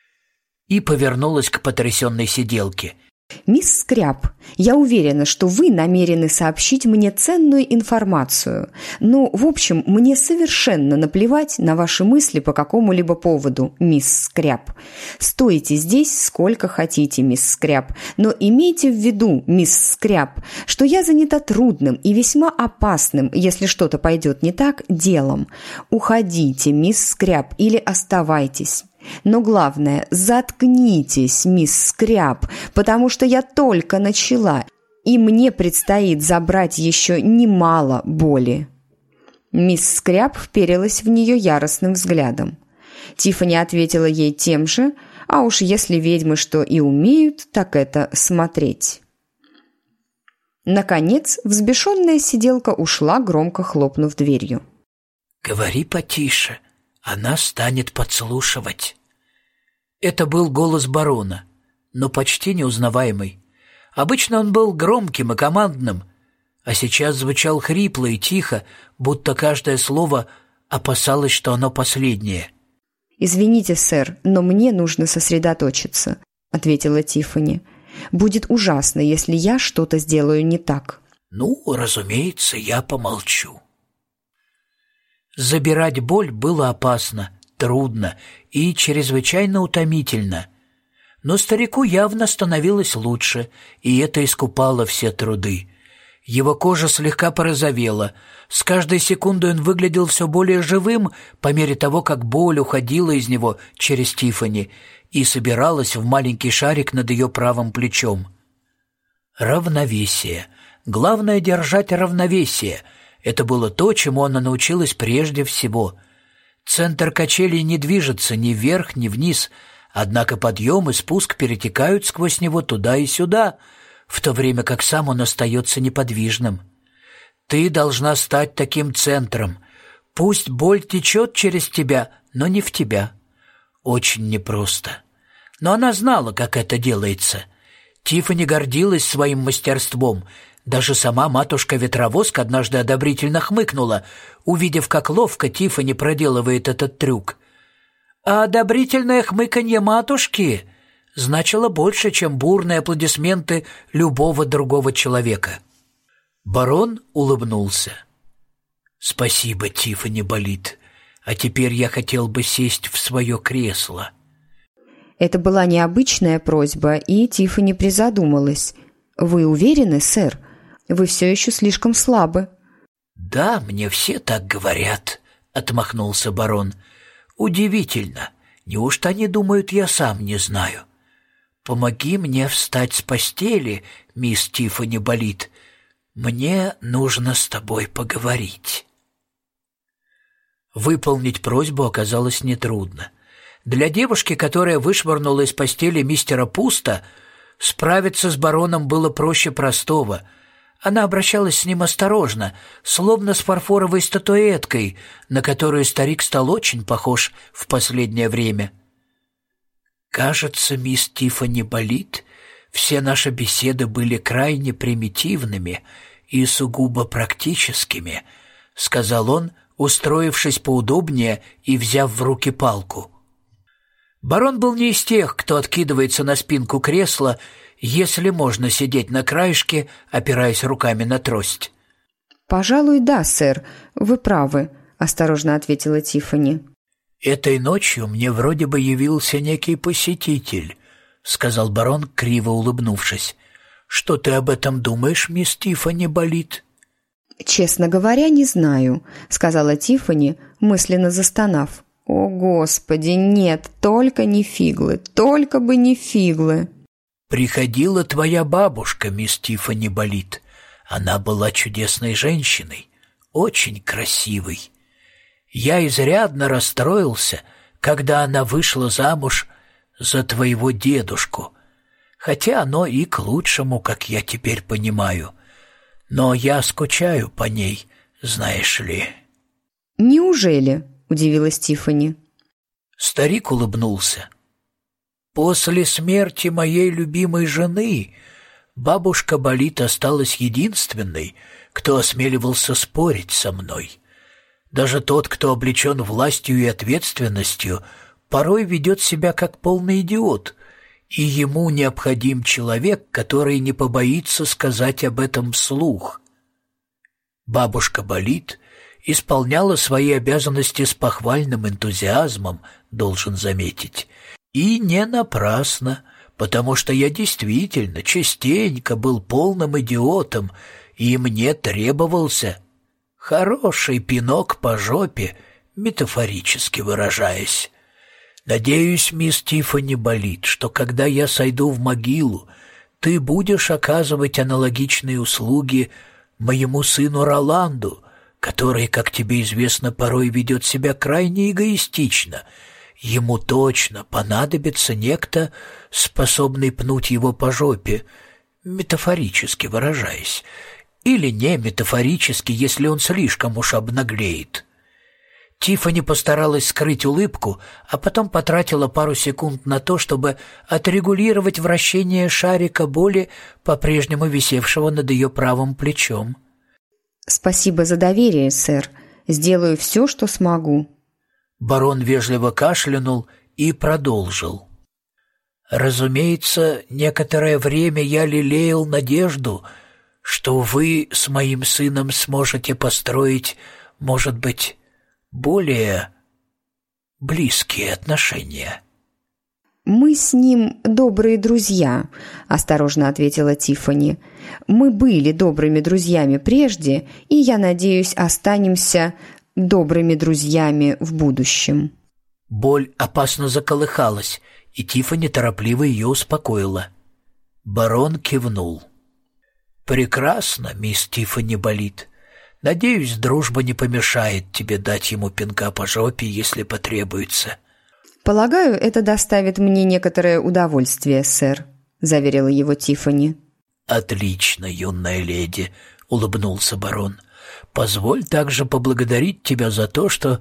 и повернулась к потрясенной сиделке. «Мисс Скряб, я уверена, что вы намерены сообщить мне ценную информацию. Но, в общем, мне совершенно наплевать на ваши мысли по какому-либо поводу, мисс Скряб. Стойте здесь сколько хотите, мисс Скряб, но имейте в виду, мисс Скряб, что я занята трудным и весьма опасным, если что-то пойдет не так, делом. Уходите, мисс Скряб, или оставайтесь. Но главное, заткнитесь, мисс Скряб, потому что я только начала, и мне предстоит забрать еще немало боли». Мисс Скряб вперилась в нее яростным взглядом. Тиффани ответила ей тем же, а уж если ведьмы что и умеют, так это смотреть. Наконец, взбешенная сиделка ушла, громко хлопнув дверью. «Говори потише. Она станет подслушивать». Это был голос барона, но почти неузнаваемый. Обычно он был громким и командным, а сейчас звучал хрипло и тихо, будто каждое слово опасалось, что оно последнее. «Извините, сэр, но мне нужно сосредоточиться», — ответила Тиффани. «Будет ужасно, если я что-то сделаю не так». «Ну, разумеется, я помолчу». Забирать боль было опасно, трудно и чрезвычайно утомительно. Но старику явно становилось лучше, и это искупало все труды. Его кожа слегка порозовела. С каждой секундой он выглядел все более живым по мере того, как боль уходила из него через Тиффани и собиралась в маленький шарик над ее правым плечом. Равновесие. Главное — держать равновесие. Это было то, чему она научилась прежде всего. Центр качелей не движется ни вверх, ни вниз, однако подъем и спуск перетекают сквозь него туда и сюда, в то время как сам он остается неподвижным. Ты должна стать таким центром. Пусть боль течет через тебя, но не в тебя. Очень непросто. Но она знала, как это делается. Тиффани гордилась своим мастерством. Даже сама матушка-ветровозка однажды одобрительно хмыкнула, увидев, как ловко Тиффани проделывает этот трюк. А одобрительное хмыканье матушки значило больше, чем бурные аплодисменты любого другого человека. Барон улыбнулся. «Спасибо, Тиффани Болит. А теперь я хотел бы сесть в свое кресло». Это была необычная просьба, и Тиффани призадумалась. «Вы уверены, сэр? Вы все еще слишком слабы». «Да, мне все так говорят», — отмахнулся барон. «Удивительно. Неужто они думают, я сам не знаю? Помоги мне встать с постели, мисс Тиффани Болит. Мне нужно с тобой поговорить». Выполнить просьбу оказалось нетрудно. Для девушки, которая вышвырнула из постели мистера Пуста, справиться с бароном было проще простого. Она обращалась с ним осторожно, словно с фарфоровой статуэткой, на которую старик стал очень похож в последнее время. «Кажется, мисс Тиффани Болит, все наши беседы были крайне примитивными и сугубо практическими», — сказал он, устроившись поудобнее и взяв в руки палку. Барон был не из тех, кто откидывается на спинку кресла, если можно сидеть на краешке, опираясь руками на трость. «Пожалуй, да, сэр, вы правы», — осторожно ответила Тиффани. «Этой ночью мне вроде бы явился некий посетитель», — сказал барон, криво улыбнувшись. «Что ты об этом думаешь, мисс Тиффани Болит?» «Честно говоря, не знаю», — сказала Тиффани, мысленно застонав. «О, Господи, нет, только не фиглы, только бы не фиглы!» «Приходила твоя бабушка, мисс Тиффани Болит. Она была чудесной женщиной, очень красивой. Я изрядно расстроился, когда она вышла замуж за твоего дедушку, хотя оно и к лучшему, как я теперь понимаю. Но я скучаю по ней, знаешь ли». «Неужели?» — удивилась Тиффани. Старик улыбнулся. «После смерти моей любимой жены бабушка Болит осталась единственной, кто осмеливался спорить со мной. Даже тот, кто облечен властью и ответственностью, порой ведет себя как полный идиот, и ему необходим человек, который не побоится сказать об этом вслух. Бабушка Болит исполняла свои обязанности с похвальным энтузиазмом, должен заметить, и не напрасно, потому что я действительно частенько был полным идиотом, и мне требовался хороший пинок по жопе, метафорически выражаясь. Надеюсь, мисс Тиффани Болит, что когда я сойду в могилу, ты будешь оказывать аналогичные услуги моему сыну Роланду, который, как тебе известно, порой ведет себя крайне эгоистично. Ему точно понадобится некто, способный пнуть его по жопе, метафорически выражаясь, или не метафорически, если он слишком уж обнаглеет». Тиффани постаралась скрыть улыбку, а потом потратила пару секунд на то, чтобы отрегулировать вращение шарика боли, по-прежнему висевшего над ее правым плечом. «Спасибо за доверие, сэр. Сделаю все, что смогу». Барон вежливо кашлянул и продолжил. «Разумеется, некоторое время я лелеял надежду, что вы с моим сыном сможете построить, может быть, более близкие отношения». «Мы с ним добрые друзья», — осторожно ответила Тиффани. «Мы были добрыми друзьями прежде, и, я надеюсь, останемся добрыми друзьями в будущем». Боль опасно заколыхалась, и Тиффани торопливо ее успокоила. Барон кивнул. «Прекрасно, мисс Тиффани Болит. Надеюсь, дружба не помешает тебе дать ему пинка по жопе, если потребуется». «Полагаю, это доставит мне некоторое удовольствие, сэр», — заверила его Тиффани. «Отлично, юная леди», — улыбнулся барон. «Позволь также поблагодарить тебя за то, что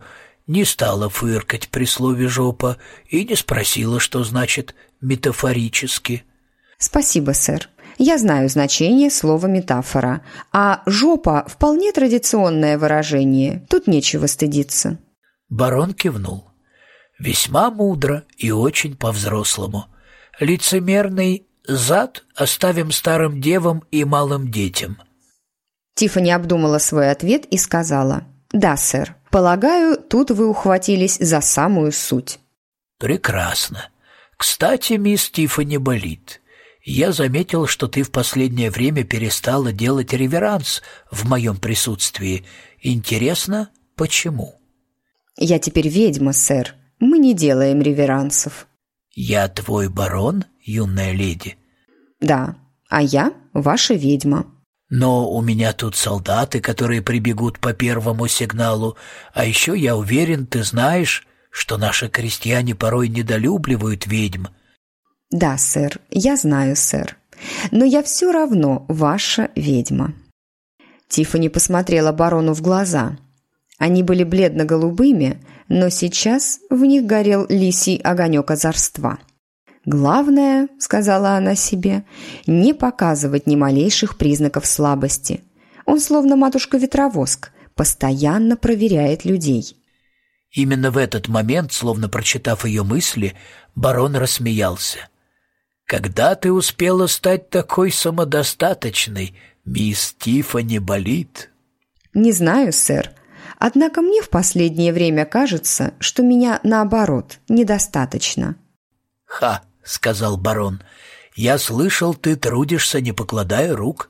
не стала фыркать при слове «жопа» и не спросила, что значит «метафорически». «Спасибо, сэр. Я знаю значение слова «метафора», а «жопа» – вполне традиционное выражение. Тут нечего стыдиться». Барон кивнул. «Весьма мудро и очень по-взрослому. Лицемерный зад оставим старым девам и малым детям». Тиффани обдумала свой ответ и сказала: «Да, сэр. Полагаю, тут вы ухватились за самую суть». «Прекрасно. Кстати, мисс Тиффани Болит, я заметил, что ты в последнее время перестала делать реверанс в моем присутствии. Интересно, почему?» «Я теперь ведьма, сэр. Мы не делаем реверансов». «Я твой барон, юная леди?» «Да, а я ваша ведьма». «Но у меня тут солдаты, которые прибегут по первому сигналу, а еще я уверен, ты знаешь, что наши крестьяне порой недолюбливают ведьм». «Да, сэр, я знаю, сэр. Но я все равно ваша ведьма». Тиффани посмотрела барону в глаза. Они были бледно-голубыми, но сейчас в них горел лисий огонек озорства. «Главное, — сказала она себе, — не показывать ни малейших признаков слабости. Он, словно матушка-ветровоск, постоянно проверяет людей». Именно в этот момент, словно прочитав ее мысли, барон рассмеялся. «Когда ты успела стать такой самодостаточной, мисс Тиффани Болит?» «Не знаю, сэр. Однако мне в последнее время кажется, что меня, наоборот, недостаточно». «Ха!» — сказал барон. «Я слышал, ты трудишься, не покладая рук».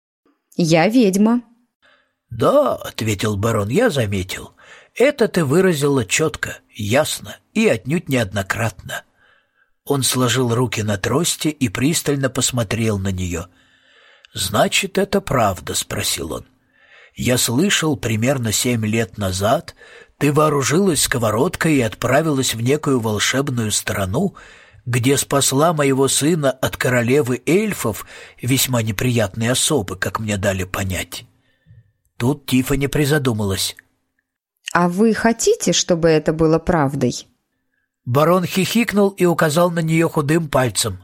«Я ведьма». «Да», — ответил барон, — «я заметил. Это ты выразила четко, ясно и отнюдь неоднократно». Он сложил руки на трости и пристально посмотрел на нее. «Значит, это правда?» — спросил он. «Я слышал, примерно семь лет назад ты вооружилась сковородкой и отправилась в некую волшебную страну, где спасла моего сына от королевы эльфов, весьма неприятной особы, как мне дали понять». Тут Тиффани призадумалась. «А вы хотите, чтобы это было правдой?» Барон хихикнул и указал на нее худым пальцем.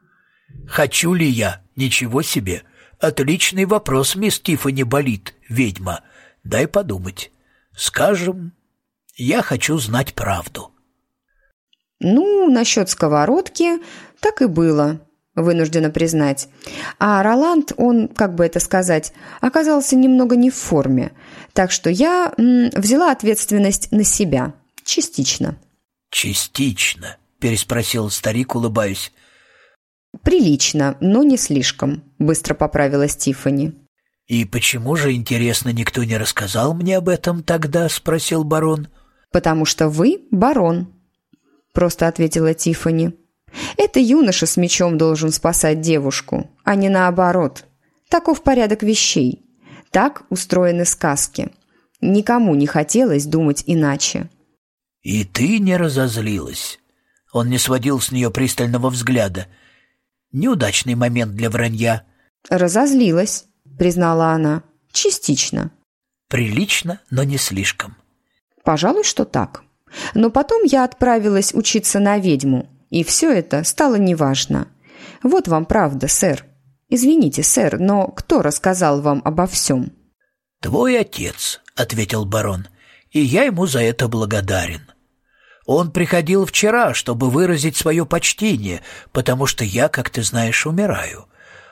«Хочу ли я? Ничего себе! Отличный вопрос, мисс Тиффани Болит, ведьма. Дай подумать. Скажем, я хочу знать правду». «Ну, насчет сковородки так и было, вынуждена признать. А Роланд, он, как бы это сказать, оказался немного не в форме. Так что я м, взяла ответственность на себя. Частично». «Частично?» — переспросил старик, улыбаясь. «Прилично, но не слишком», — быстро поправилась Тиффани. «И почему же, интересно, никто не рассказал мне об этом тогда?» — спросил барон. «Потому что вы барон», — просто ответила Тиффани. «Это юноша с мечом должен спасать девушку, а не наоборот. Таков порядок вещей. Так устроены сказки. Никому не хотелось думать иначе». «И ты не разозлилась?» Он не сводил с нее пристального взгляда. «Неудачный момент для вранья». «Разозлилась», — признала она. «Частично». «Прилично, но не слишком». «Пожалуй, что так. Но потом я отправилась учиться на ведьму, и все это стало неважно. Вот вам правда, сэр. Извините, сэр, но кто рассказал вам обо всем?» «Твой отец», — ответил барон, — «и я ему за это благодарен. Он приходил вчера, чтобы выразить свое почтение, потому что я, как ты знаешь, умираю.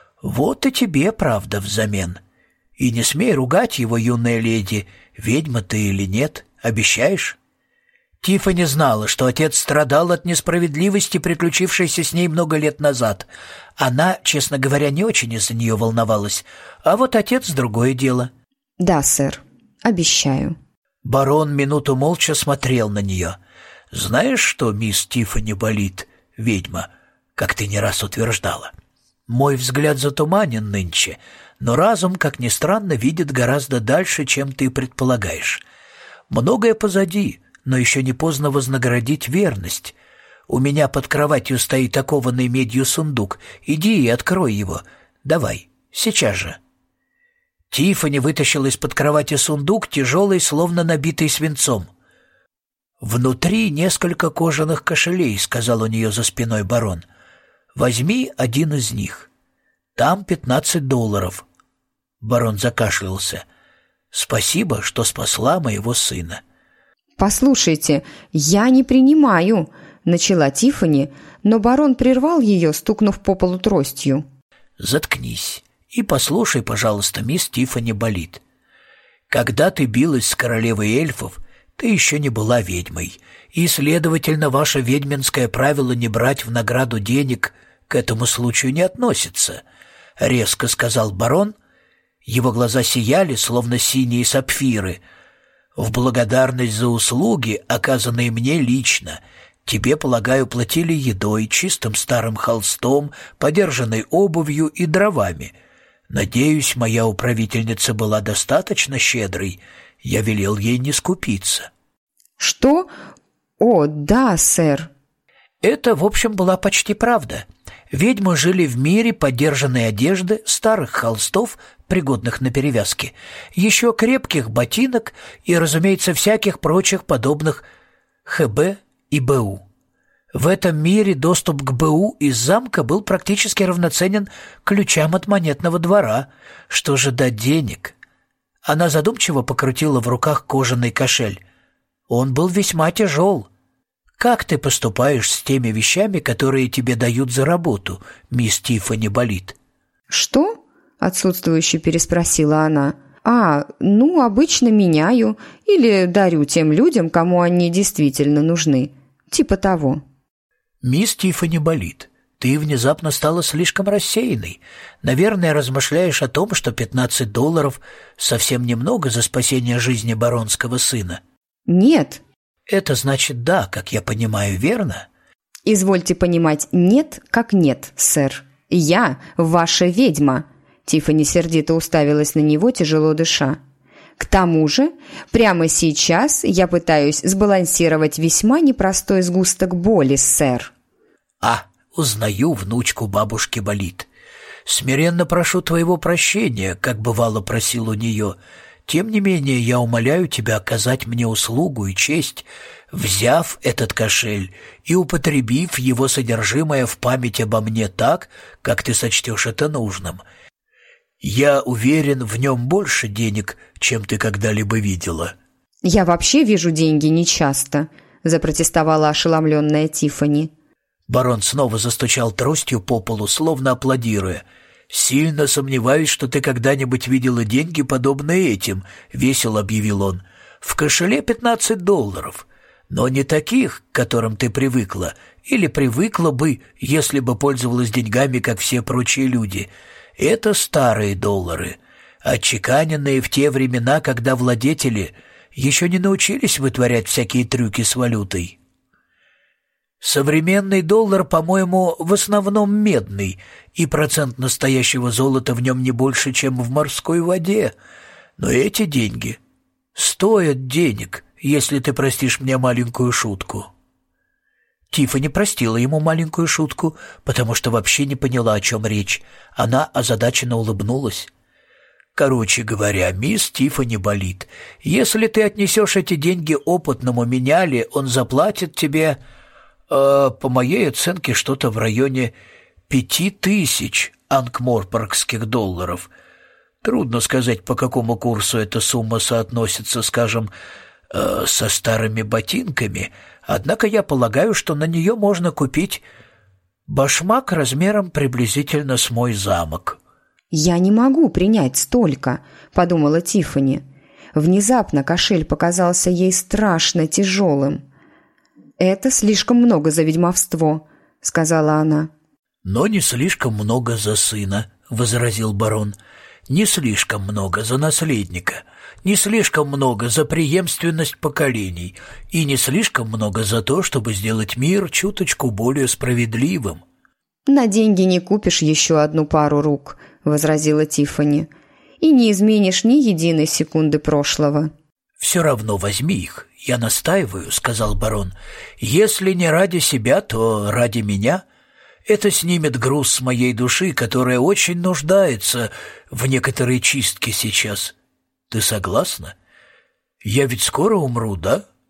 Вот и тебе правда взамен. И не смей ругать его, юная леди, ведьма ты или нет, обещаешь?» Тиффани знала, что отец страдал от несправедливости, приключившейся с ней много лет назад. Она, честно говоря, не очень из-за нее волновалась, а вот отец — другое дело. «Да, сэр, обещаю». Барон минуту молча смотрел на нее. «Знаешь что, мисс Тиффани Болит, ведьма, как ты не раз утверждала? Мой взгляд затуманен нынче, но разум, как ни странно, видит гораздо дальше, чем ты предполагаешь. Многое позади, но еще не поздно вознаградить верность. У меня под кроватью стоит окованный медью сундук. Иди и открой его. Давай, сейчас же». Тиффани вытащила из-под кровати сундук, тяжелый, словно набитый свинцом. «Внутри несколько кожаных кошелей», — сказал у нее за спиной барон. «Возьми один из них. Там пятнадцать долларов». Барон закашлялся. «Спасибо, что спасла моего сына». «Послушайте, я не принимаю», — начала Тиффани, но барон прервал ее, стукнув по полу тростью. «Заткнись и послушай, пожалуйста, мисс Тиффани Болит. Когда ты билась с королевой эльфов, ты еще не была ведьмой, и, следовательно, ваше ведьминское правило не брать в награду денег к этому случаю не относится», — резко сказал барон. Его глаза сияли, словно синие сапфиры. «В благодарность за услуги, оказанные мне лично, тебе, полагаю, платили едой, чистым старым холстом, подержанной обувью и дровами. Надеюсь, моя управительница была достаточно щедрой. Я велел ей не скупиться». «Что? О, да, сэр». Это, в общем, была почти правда. Ведьмы жили в мире подержанной одежды, старых холстов, пригодных на перевязки, еще крепких ботинок и, разумеется, всяких прочих подобных ХБ и БУ. В этом мире доступ к БУ из замка был практически равноценен ключам от монетного двора. Что же до денег? Она задумчиво покрутила в руках кожаный кошель. Он был весьма тяжел. «Как ты поступаешь с теми вещами, которые тебе дают за работу, мисс Тиффани Болит?» «Что?» — отсутствующе переспросила она. «А, ну, обычно меняю или дарю тем людям, кому они действительно нужны. Типа того». «Мисс Тиффани Болит, ты внезапно стала слишком рассеянной. Наверное, размышляешь о том, что пятнадцать долларов совсем немного за спасение жизни баронского сына». «Нет». «Это значит «да», как я понимаю, верно?» «Извольте понимать «нет» как «нет», сэр. Я ваша ведьма». Тиффани сердито уставилась на него, тяжело дыша. «К тому же, прямо сейчас я пытаюсь сбалансировать весьма непростой сгусток боли, сэр». «А, узнаю внучку бабушки Болит. Смиренно прошу твоего прощения, как бывало просил у нее. Тем не менее, я умоляю тебя оказать мне услугу и честь, взяв этот кошель и употребив его содержимое в память обо мне так, как ты сочтешь это нужным. Я уверен, в нем больше денег, чем ты когда-либо видела». «Я вообще вижу деньги нечасто», — запротестовала ошеломленная Тиффани. Барон снова застучал тростью по полу, словно аплодируя. «Сильно сомневаюсь, что ты когда-нибудь видела деньги, подобные этим», — весело объявил он. «В кошеле пятнадцать долларов, но не таких, к которым ты привыкла, или привыкла бы, если бы пользовалась деньгами, как все прочие люди. Это старые доллары, отчеканенные в те времена, когда владетели еще не научились вытворять всякие трюки с валютой. Современный доллар, по-моему, в основном медный, и процент настоящего золота в нем не больше, чем в морской воде. Но эти деньги стоят денег, если ты простишь мне маленькую шутку». Тиффани простила ему маленькую шутку, потому что вообще не поняла, о чем речь. Она озадаченно улыбнулась. «Короче говоря, мисс Тиффани Болит, если ты отнесешь эти деньги опытному меняле, он заплатит тебе... по моей оценке, что-то в районе пяти тысяч анкморпоркских долларов. Трудно сказать, по какому курсу эта сумма соотносится, скажем, э, со старыми ботинками, однако я полагаю, что на нее можно купить башмак размером приблизительно с мой замок». «Я не могу принять столько», — подумала Тиффани. Внезапно кошель показался ей страшно тяжелым. «Это слишком много за ведьмовство», — сказала она. «Но не слишком много за сына», — возразил барон. «Не слишком много за наследника, не слишком много за преемственность поколений и не слишком много за то, чтобы сделать мир чуточку более справедливым». «На деньги не купишь еще одну пару рук», — возразила Тиффани, «и не изменишь ни единой секунды прошлого». «Все равно возьми их, я настаиваю», — сказал барон. «Если не ради себя, то ради меня. Это снимет груз с моей души, которая очень нуждается в некоторой чистке сейчас. Ты согласна? Я ведь скоро умру, да?»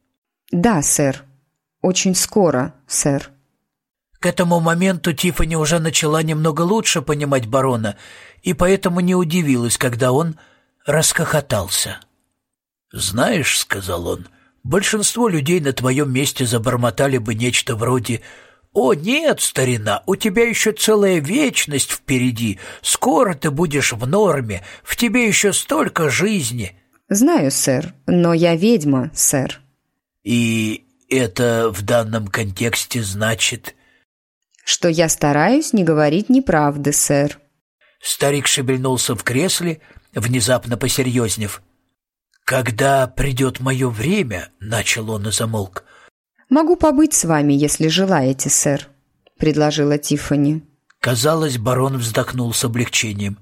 «Да, сэр. Очень скоро, сэр». К этому моменту Тиффани уже начала немного лучше понимать барона, и поэтому не удивилась, когда он расхохотался. «Знаешь, — сказал он, — большинство людей на твоем месте забормотали бы нечто вроде: «О, нет, старина, у тебя еще целая вечность впереди, скоро ты будешь в норме, в тебе еще столько жизни». «Знаю, сэр, но я ведьма, сэр». «И это в данном контексте значит...» «Что я стараюсь не говорить неправды, сэр». Старик шевельнулся в кресле, внезапно посерьезнев. «Когда придет мое время, — начал он и замолк. — «Могу побыть с вами, если желаете, сэр», — предложила Тиффани. Казалось, барон вздохнул с облегчением.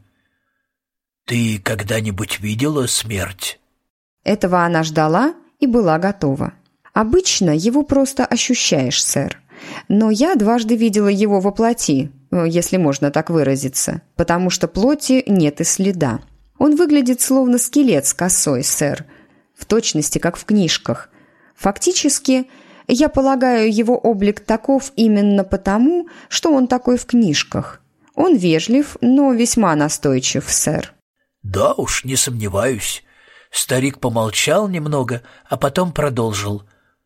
«Ты когда-нибудь видела смерть?» Этого она ждала и была готова. «Обычно его просто ощущаешь, сэр. Но я дважды видела его воплоти, если можно так выразиться, потому что плоти нет и следа. Он выглядит словно скелет с косой, сэр, в точности, как в книжках. Фактически, я полагаю, его облик таков именно потому, что он такой в книжках. Он вежлив, но весьма настойчив, сэр». «Да уж, не сомневаюсь». Старик помолчал немного, а потом продолжил.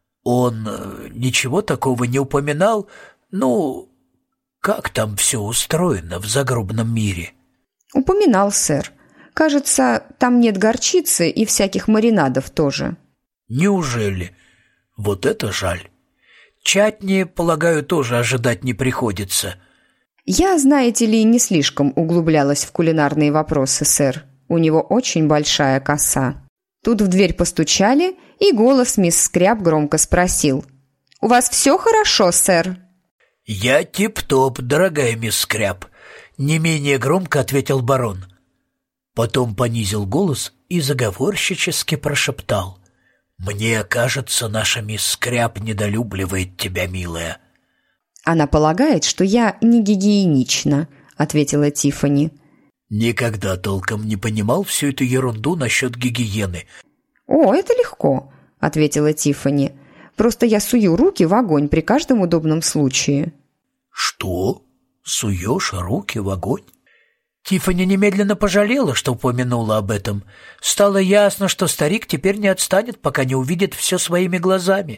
«Он э, ничего такого не упоминал? Ну, как там все устроено в загробном мире?» «Упоминал, сэр. Кажется, там нет горчицы и всяких маринадов тоже». «Неужели? Вот это жаль. Чатни, полагаю, тоже ожидать не приходится». «Я, знаете ли, не слишком углублялась в кулинарные вопросы, сэр. У него очень большая коса». Тут в дверь постучали, и голос мисс Скряб громко спросил: «У вас все хорошо, сэр?» «Я тип-топ, дорогая мисс Скряб», — не менее громко ответил барон. Потом понизил голос и заговорщически прошептал: «Мне кажется, наша мисс Скряб недолюбливает тебя, милая». «Она полагает, что я не гигиенична», — ответила Тиффани. «Никогда толком не понимал всю эту ерунду насчет гигиены». «О, это легко», — ответила Тиффани. «Просто я сую руки в огонь при каждом удобном случае». «Что? Суешь руки в огонь?» Тиффани немедленно пожалела, что упомянула об этом. Стало ясно, что старик теперь не отстанет, пока не увидит все своими глазами.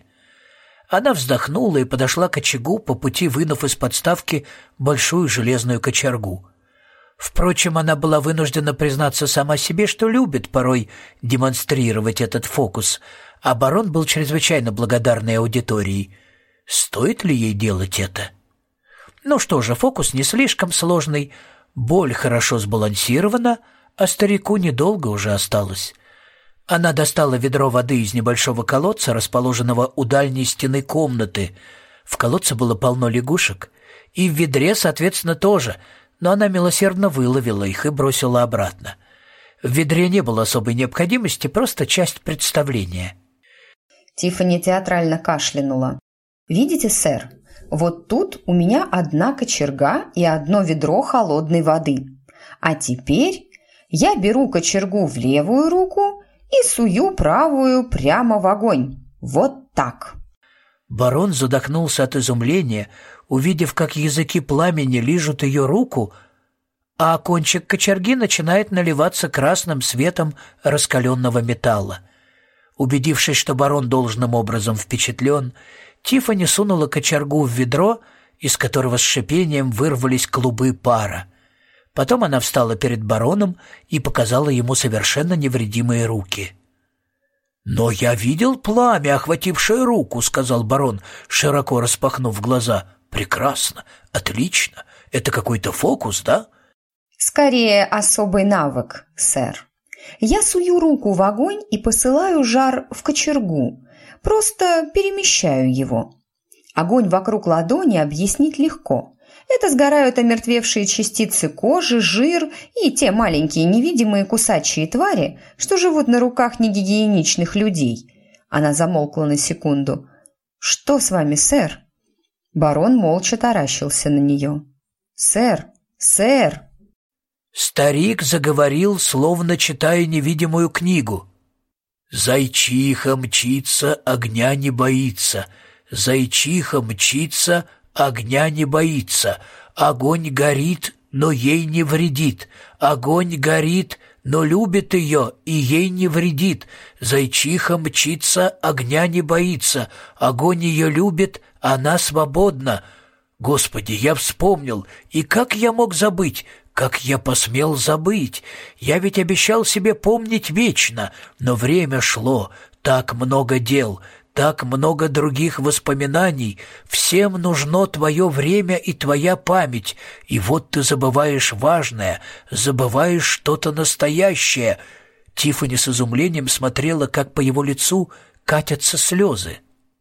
Она вздохнула и подошла к очагу, по пути вынув из подставки большую железную кочергу. Впрочем, она была вынуждена признаться сама себе, что любит порой демонстрировать этот фокус, а барон был чрезвычайно благодарной аудиторией. Стоит ли ей делать это? Ну что же, фокус не слишком сложный, боль хорошо сбалансирована, а старику недолго уже осталось. Она достала ведро воды из небольшого колодца, расположенного у дальней стены комнаты. В колодце было полно лягушек, и в ведре, соответственно, тоже, но она милосердно выловила их и бросила обратно. В ведре не было особой необходимости, просто часть представления. Тиффани театрально кашлянула. «Видите, сэр, вот тут у меня одна кочерга и одно ведро холодной воды. А теперь я беру кочергу в левую руку и сую правую прямо в огонь. Вот так». Барон задохнулся от изумления, увидев, как языки пламени лижут ее руку, а кончик кочерги начинает наливаться красным светом раскаленного металла. Убедившись, что барон должным образом впечатлен, Тиффани сунула кочергу в ведро, из которого с шипением вырвались клубы пара. Потом она встала перед бароном и показала ему совершенно невредимые руки. «Но я видел пламя, охватившее руку», — сказал барон, широко распахнув глаза. «Прекрасно, отлично. Это какой-то фокус, да?» «Скорее особый навык, сэр. Я сую руку в огонь и посылаю жар в кочергу. Просто перемещаю его. Огонь вокруг ладони объяснить легко. Это сгорают омертвевшие частицы кожи, жир и те маленькие невидимые кусачие твари, что живут на руках негигиеничных людей». Она замолкла на секунду. «Что с вами, сэр?» Барон молча таращился на нее. «Сэр! Сэр!» Старик заговорил, словно читая невидимую книгу. Зайчиха мчится, огня не боится. Зайчиха мчится, огня не боится. Огонь горит, но ей не вредит. Огонь горит, но любит ее, и ей не вредит. Зайчиха мчится, огня не боится. Огонь ее любит, она свободна. Господи, я вспомнил, и как я мог забыть? Как я посмел забыть? Я ведь обещал себе помнить вечно, но время шло, так много дел, так много других воспоминаний. Всем нужно твое время и твоя память, и вот ты забываешь важное, забываешь что-то настоящее. Тиффани с изумлением смотрела, как по его лицу катятся слезы.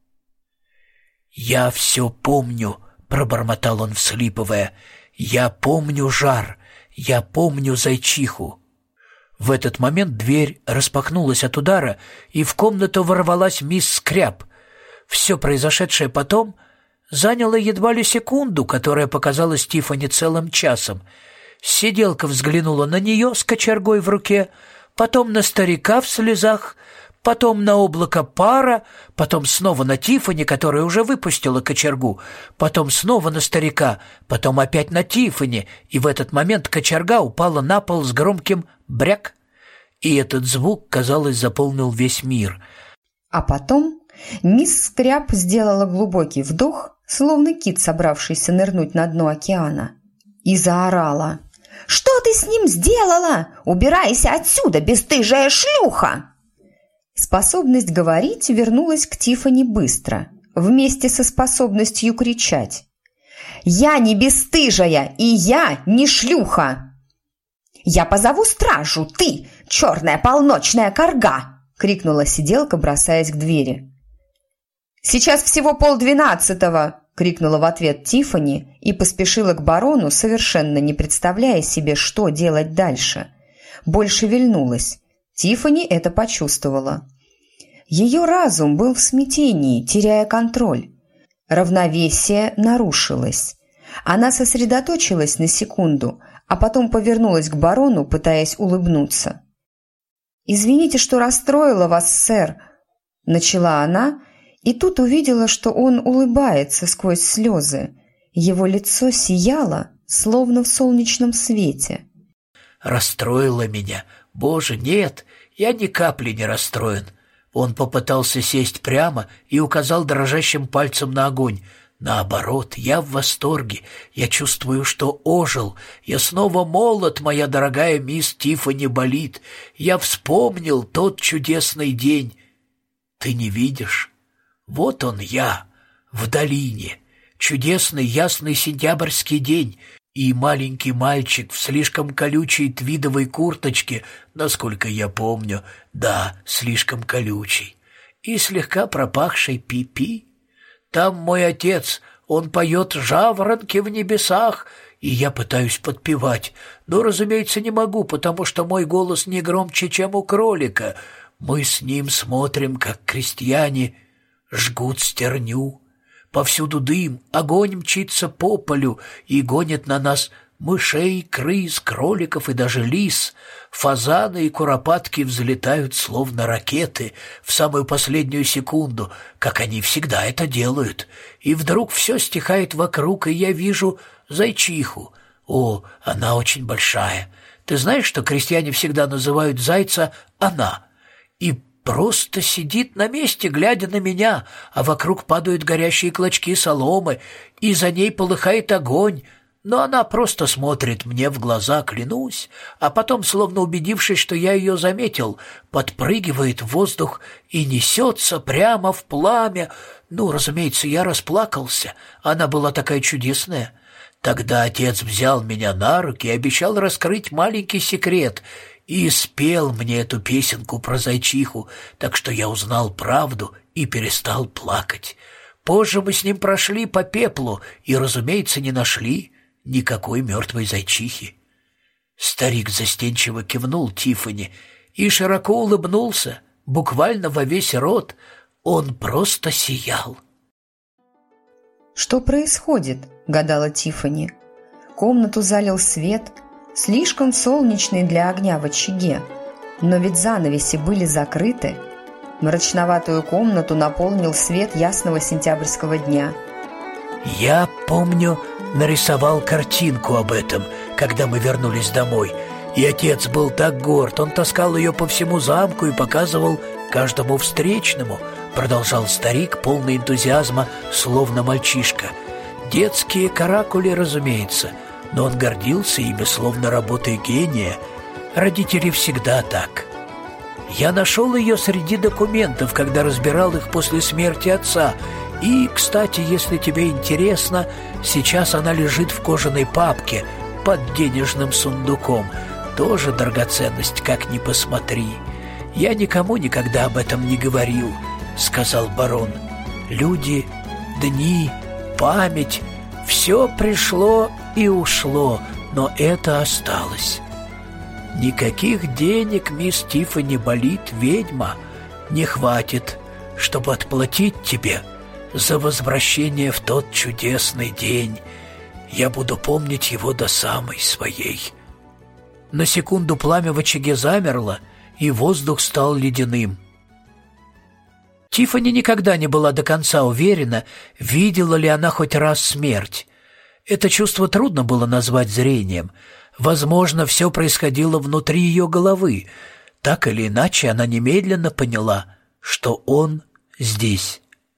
«Я все помню», — пробормотал он, всхлипывая. «Я помню жар, я помню зайчиху». В этот момент дверь распахнулась от удара, и в комнату ворвалась мисс Скряб. Все произошедшее потом заняло едва ли секунду, которая показалась Тиффани целым часом. Сиделка взглянула на нее с кочергой в руке, потом на старика в слезах, потом на облако пара, потом снова на Тиффани, которая уже выпустила кочергу, потом снова на старика, потом опять на Тиффани, и в этот момент кочерга упала на пол с громким «бряк», и этот звук, казалось, заполнил весь мир. А потом мисс Скряб сделала глубокий вдох, словно кит, собравшийся нырнуть на дно океана, и заорала: «Что ты с ним сделала? Убирайся отсюда, бесстыжая шлюха!» Способность говорить вернулась к Тиффани быстро, вместе со способностью кричать. «Я не бесстыжая, и я не шлюха!» «Я позову стражу, ты, черная полночная карга!» — крикнула сиделка, бросаясь к двери. «Сейчас всего полдвенадцатого!» — крикнула в ответ Тиффани и поспешила к барону, совершенно не представляя себе, что делать дальше. Боль шевельнулась. Тиффани это почувствовала. Ее разум был в смятении, теряя контроль. Равновесие нарушилось. Она сосредоточилась на секунду, а потом повернулась к барону, пытаясь улыбнуться. «Извините, что расстроила вас, сэр», — начала она, и тут увидела, что он улыбается сквозь слезы. Его лицо сияло, словно в солнечном свете. «Расстроила меня? Боже, нет, я ни капли не расстроен». Он попытался сесть прямо и указал дрожащим пальцем на огонь. «Наоборот, я в восторге. Я чувствую, что ожил. Я снова молод, моя дорогая мисс Тиффани болит. Я вспомнил тот чудесный день. Ты не видишь? Вот он я, в долине. Чудесный ясный сентябрьский день». И маленький мальчик в слишком колючей твидовой курточке, насколько я помню, да, слишком колючей, и слегка пропахшей пи-пи. Там мой отец, он поет «Жаворонки в небесах», и я пытаюсь подпевать, но, разумеется, не могу, потому что мой голос не громче, чем у кролика. Мы с ним смотрим, как крестьяне жгут стерню. Повсюду дым, огонь мчится по полю и гонит на нас мышей, крыс, кроликов и даже лис. Фазаны и куропатки взлетают, словно ракеты, в самую последнюю секунду, как они всегда это делают. И вдруг все стихает вокруг, и я вижу зайчиху. О, она очень большая. Ты знаешь, что крестьяне всегда называют зайца «она»? И просто сидит на месте, глядя на меня, а вокруг падают горящие клочки соломы, и за ней полыхает огонь. Но она просто смотрит мне в глаза, клянусь, а потом, словно убедившись, что я ее заметил, подпрыгивает в воздух и несется прямо в пламя. Ну, разумеется, я расплакался. Она была такая чудесная. Тогда отец взял меня на руки и обещал раскрыть маленький секрет — и спел мне эту песенку про зайчиху, так что я узнал правду и перестал плакать. Позже мы с ним прошли по пеплу и, разумеется, не нашли никакой мертвой зайчихи. Старик застенчиво кивнул Тиффани и широко улыбнулся, буквально во весь рот. Он просто сиял. «Что происходит?» — гадала Тиффани. Комнату залил свет, слишком солнечный для огня в очаге. Но ведь занавеси были закрыты, Мрачноватую комнату наполнил свет ясного сентябрьского дня. «Я, помню, нарисовал картинку об этом, когда мы вернулись домой. И отец был так горд, он таскал ее по всему замку и показывал каждому встречному», продолжал старик, полный энтузиазма, словно мальчишка. Детские каракули, разумеется, но он гордился ими, словно работой гения. Родители всегда так. Я нашел ее среди документов, когда разбирал их после смерти отца. И, кстати, если тебе интересно, сейчас она лежит в кожаной папке под денежным сундуком. Тоже драгоценность, как ни посмотри. Я никому никогда об этом не говорил, сказал барон. Люди, дни, память — все пришло и ушло, но это осталось. Никаких денег, мисс Тиффани Болит, ведьма, не хватит, чтобы отплатить тебе за возвращение в тот чудесный день. Я буду помнить его до самой своей. На секунду пламя в очаге замерло, и воздух стал ледяным. Тиффани никогда не была до конца уверена, видела ли она хоть раз смерть. Это чувство трудно было назвать зрением. Возможно, все происходило внутри ее головы. Так или иначе, она немедленно поняла, что он здесь.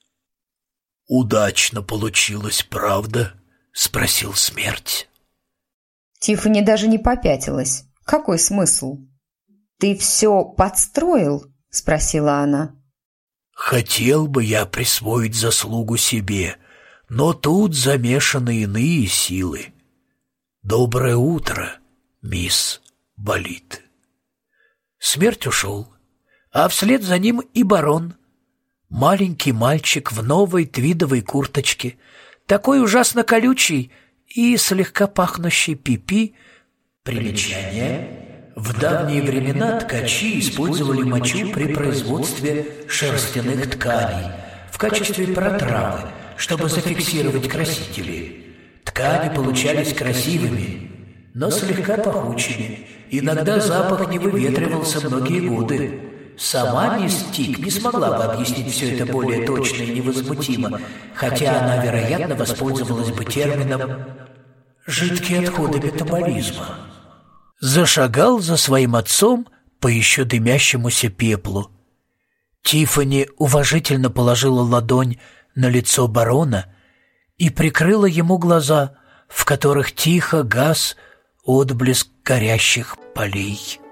«Удачно получилось, правда?» — спросил смерть. Тиффани даже не попятилась. Какой смысл? «Ты все подстроил?» — спросила она. «Хотел бы я присвоить заслугу себе, но тут замешаны иные силы. Доброе утро, мисс Болит». Смерть ушел, а вслед за ним и барон. Маленький мальчик в новой твидовой курточке, такой ужасно колючий и слегка пахнущий пипи. Примечание. В давние времена ткачи использовали мочу при производстве шерстяных тканей в качестве протравы, чтобы зафиксировать красители. Ткани получались красивыми, но слегка пахучими. Иногда запах не выветривался многие годы. Сама мисс Тик не смогла бы объяснить все это более точно и невозмутимо, хотя она, вероятно, воспользовалась бы термином «жидкие отходы метаболизма». Зашагал за своим отцом по еще дымящемуся пеплу. Тиффани уважительно положила ладонь на лицо барона и прикрыла ему глаза, в которых тихо гас отблеск горящих полей.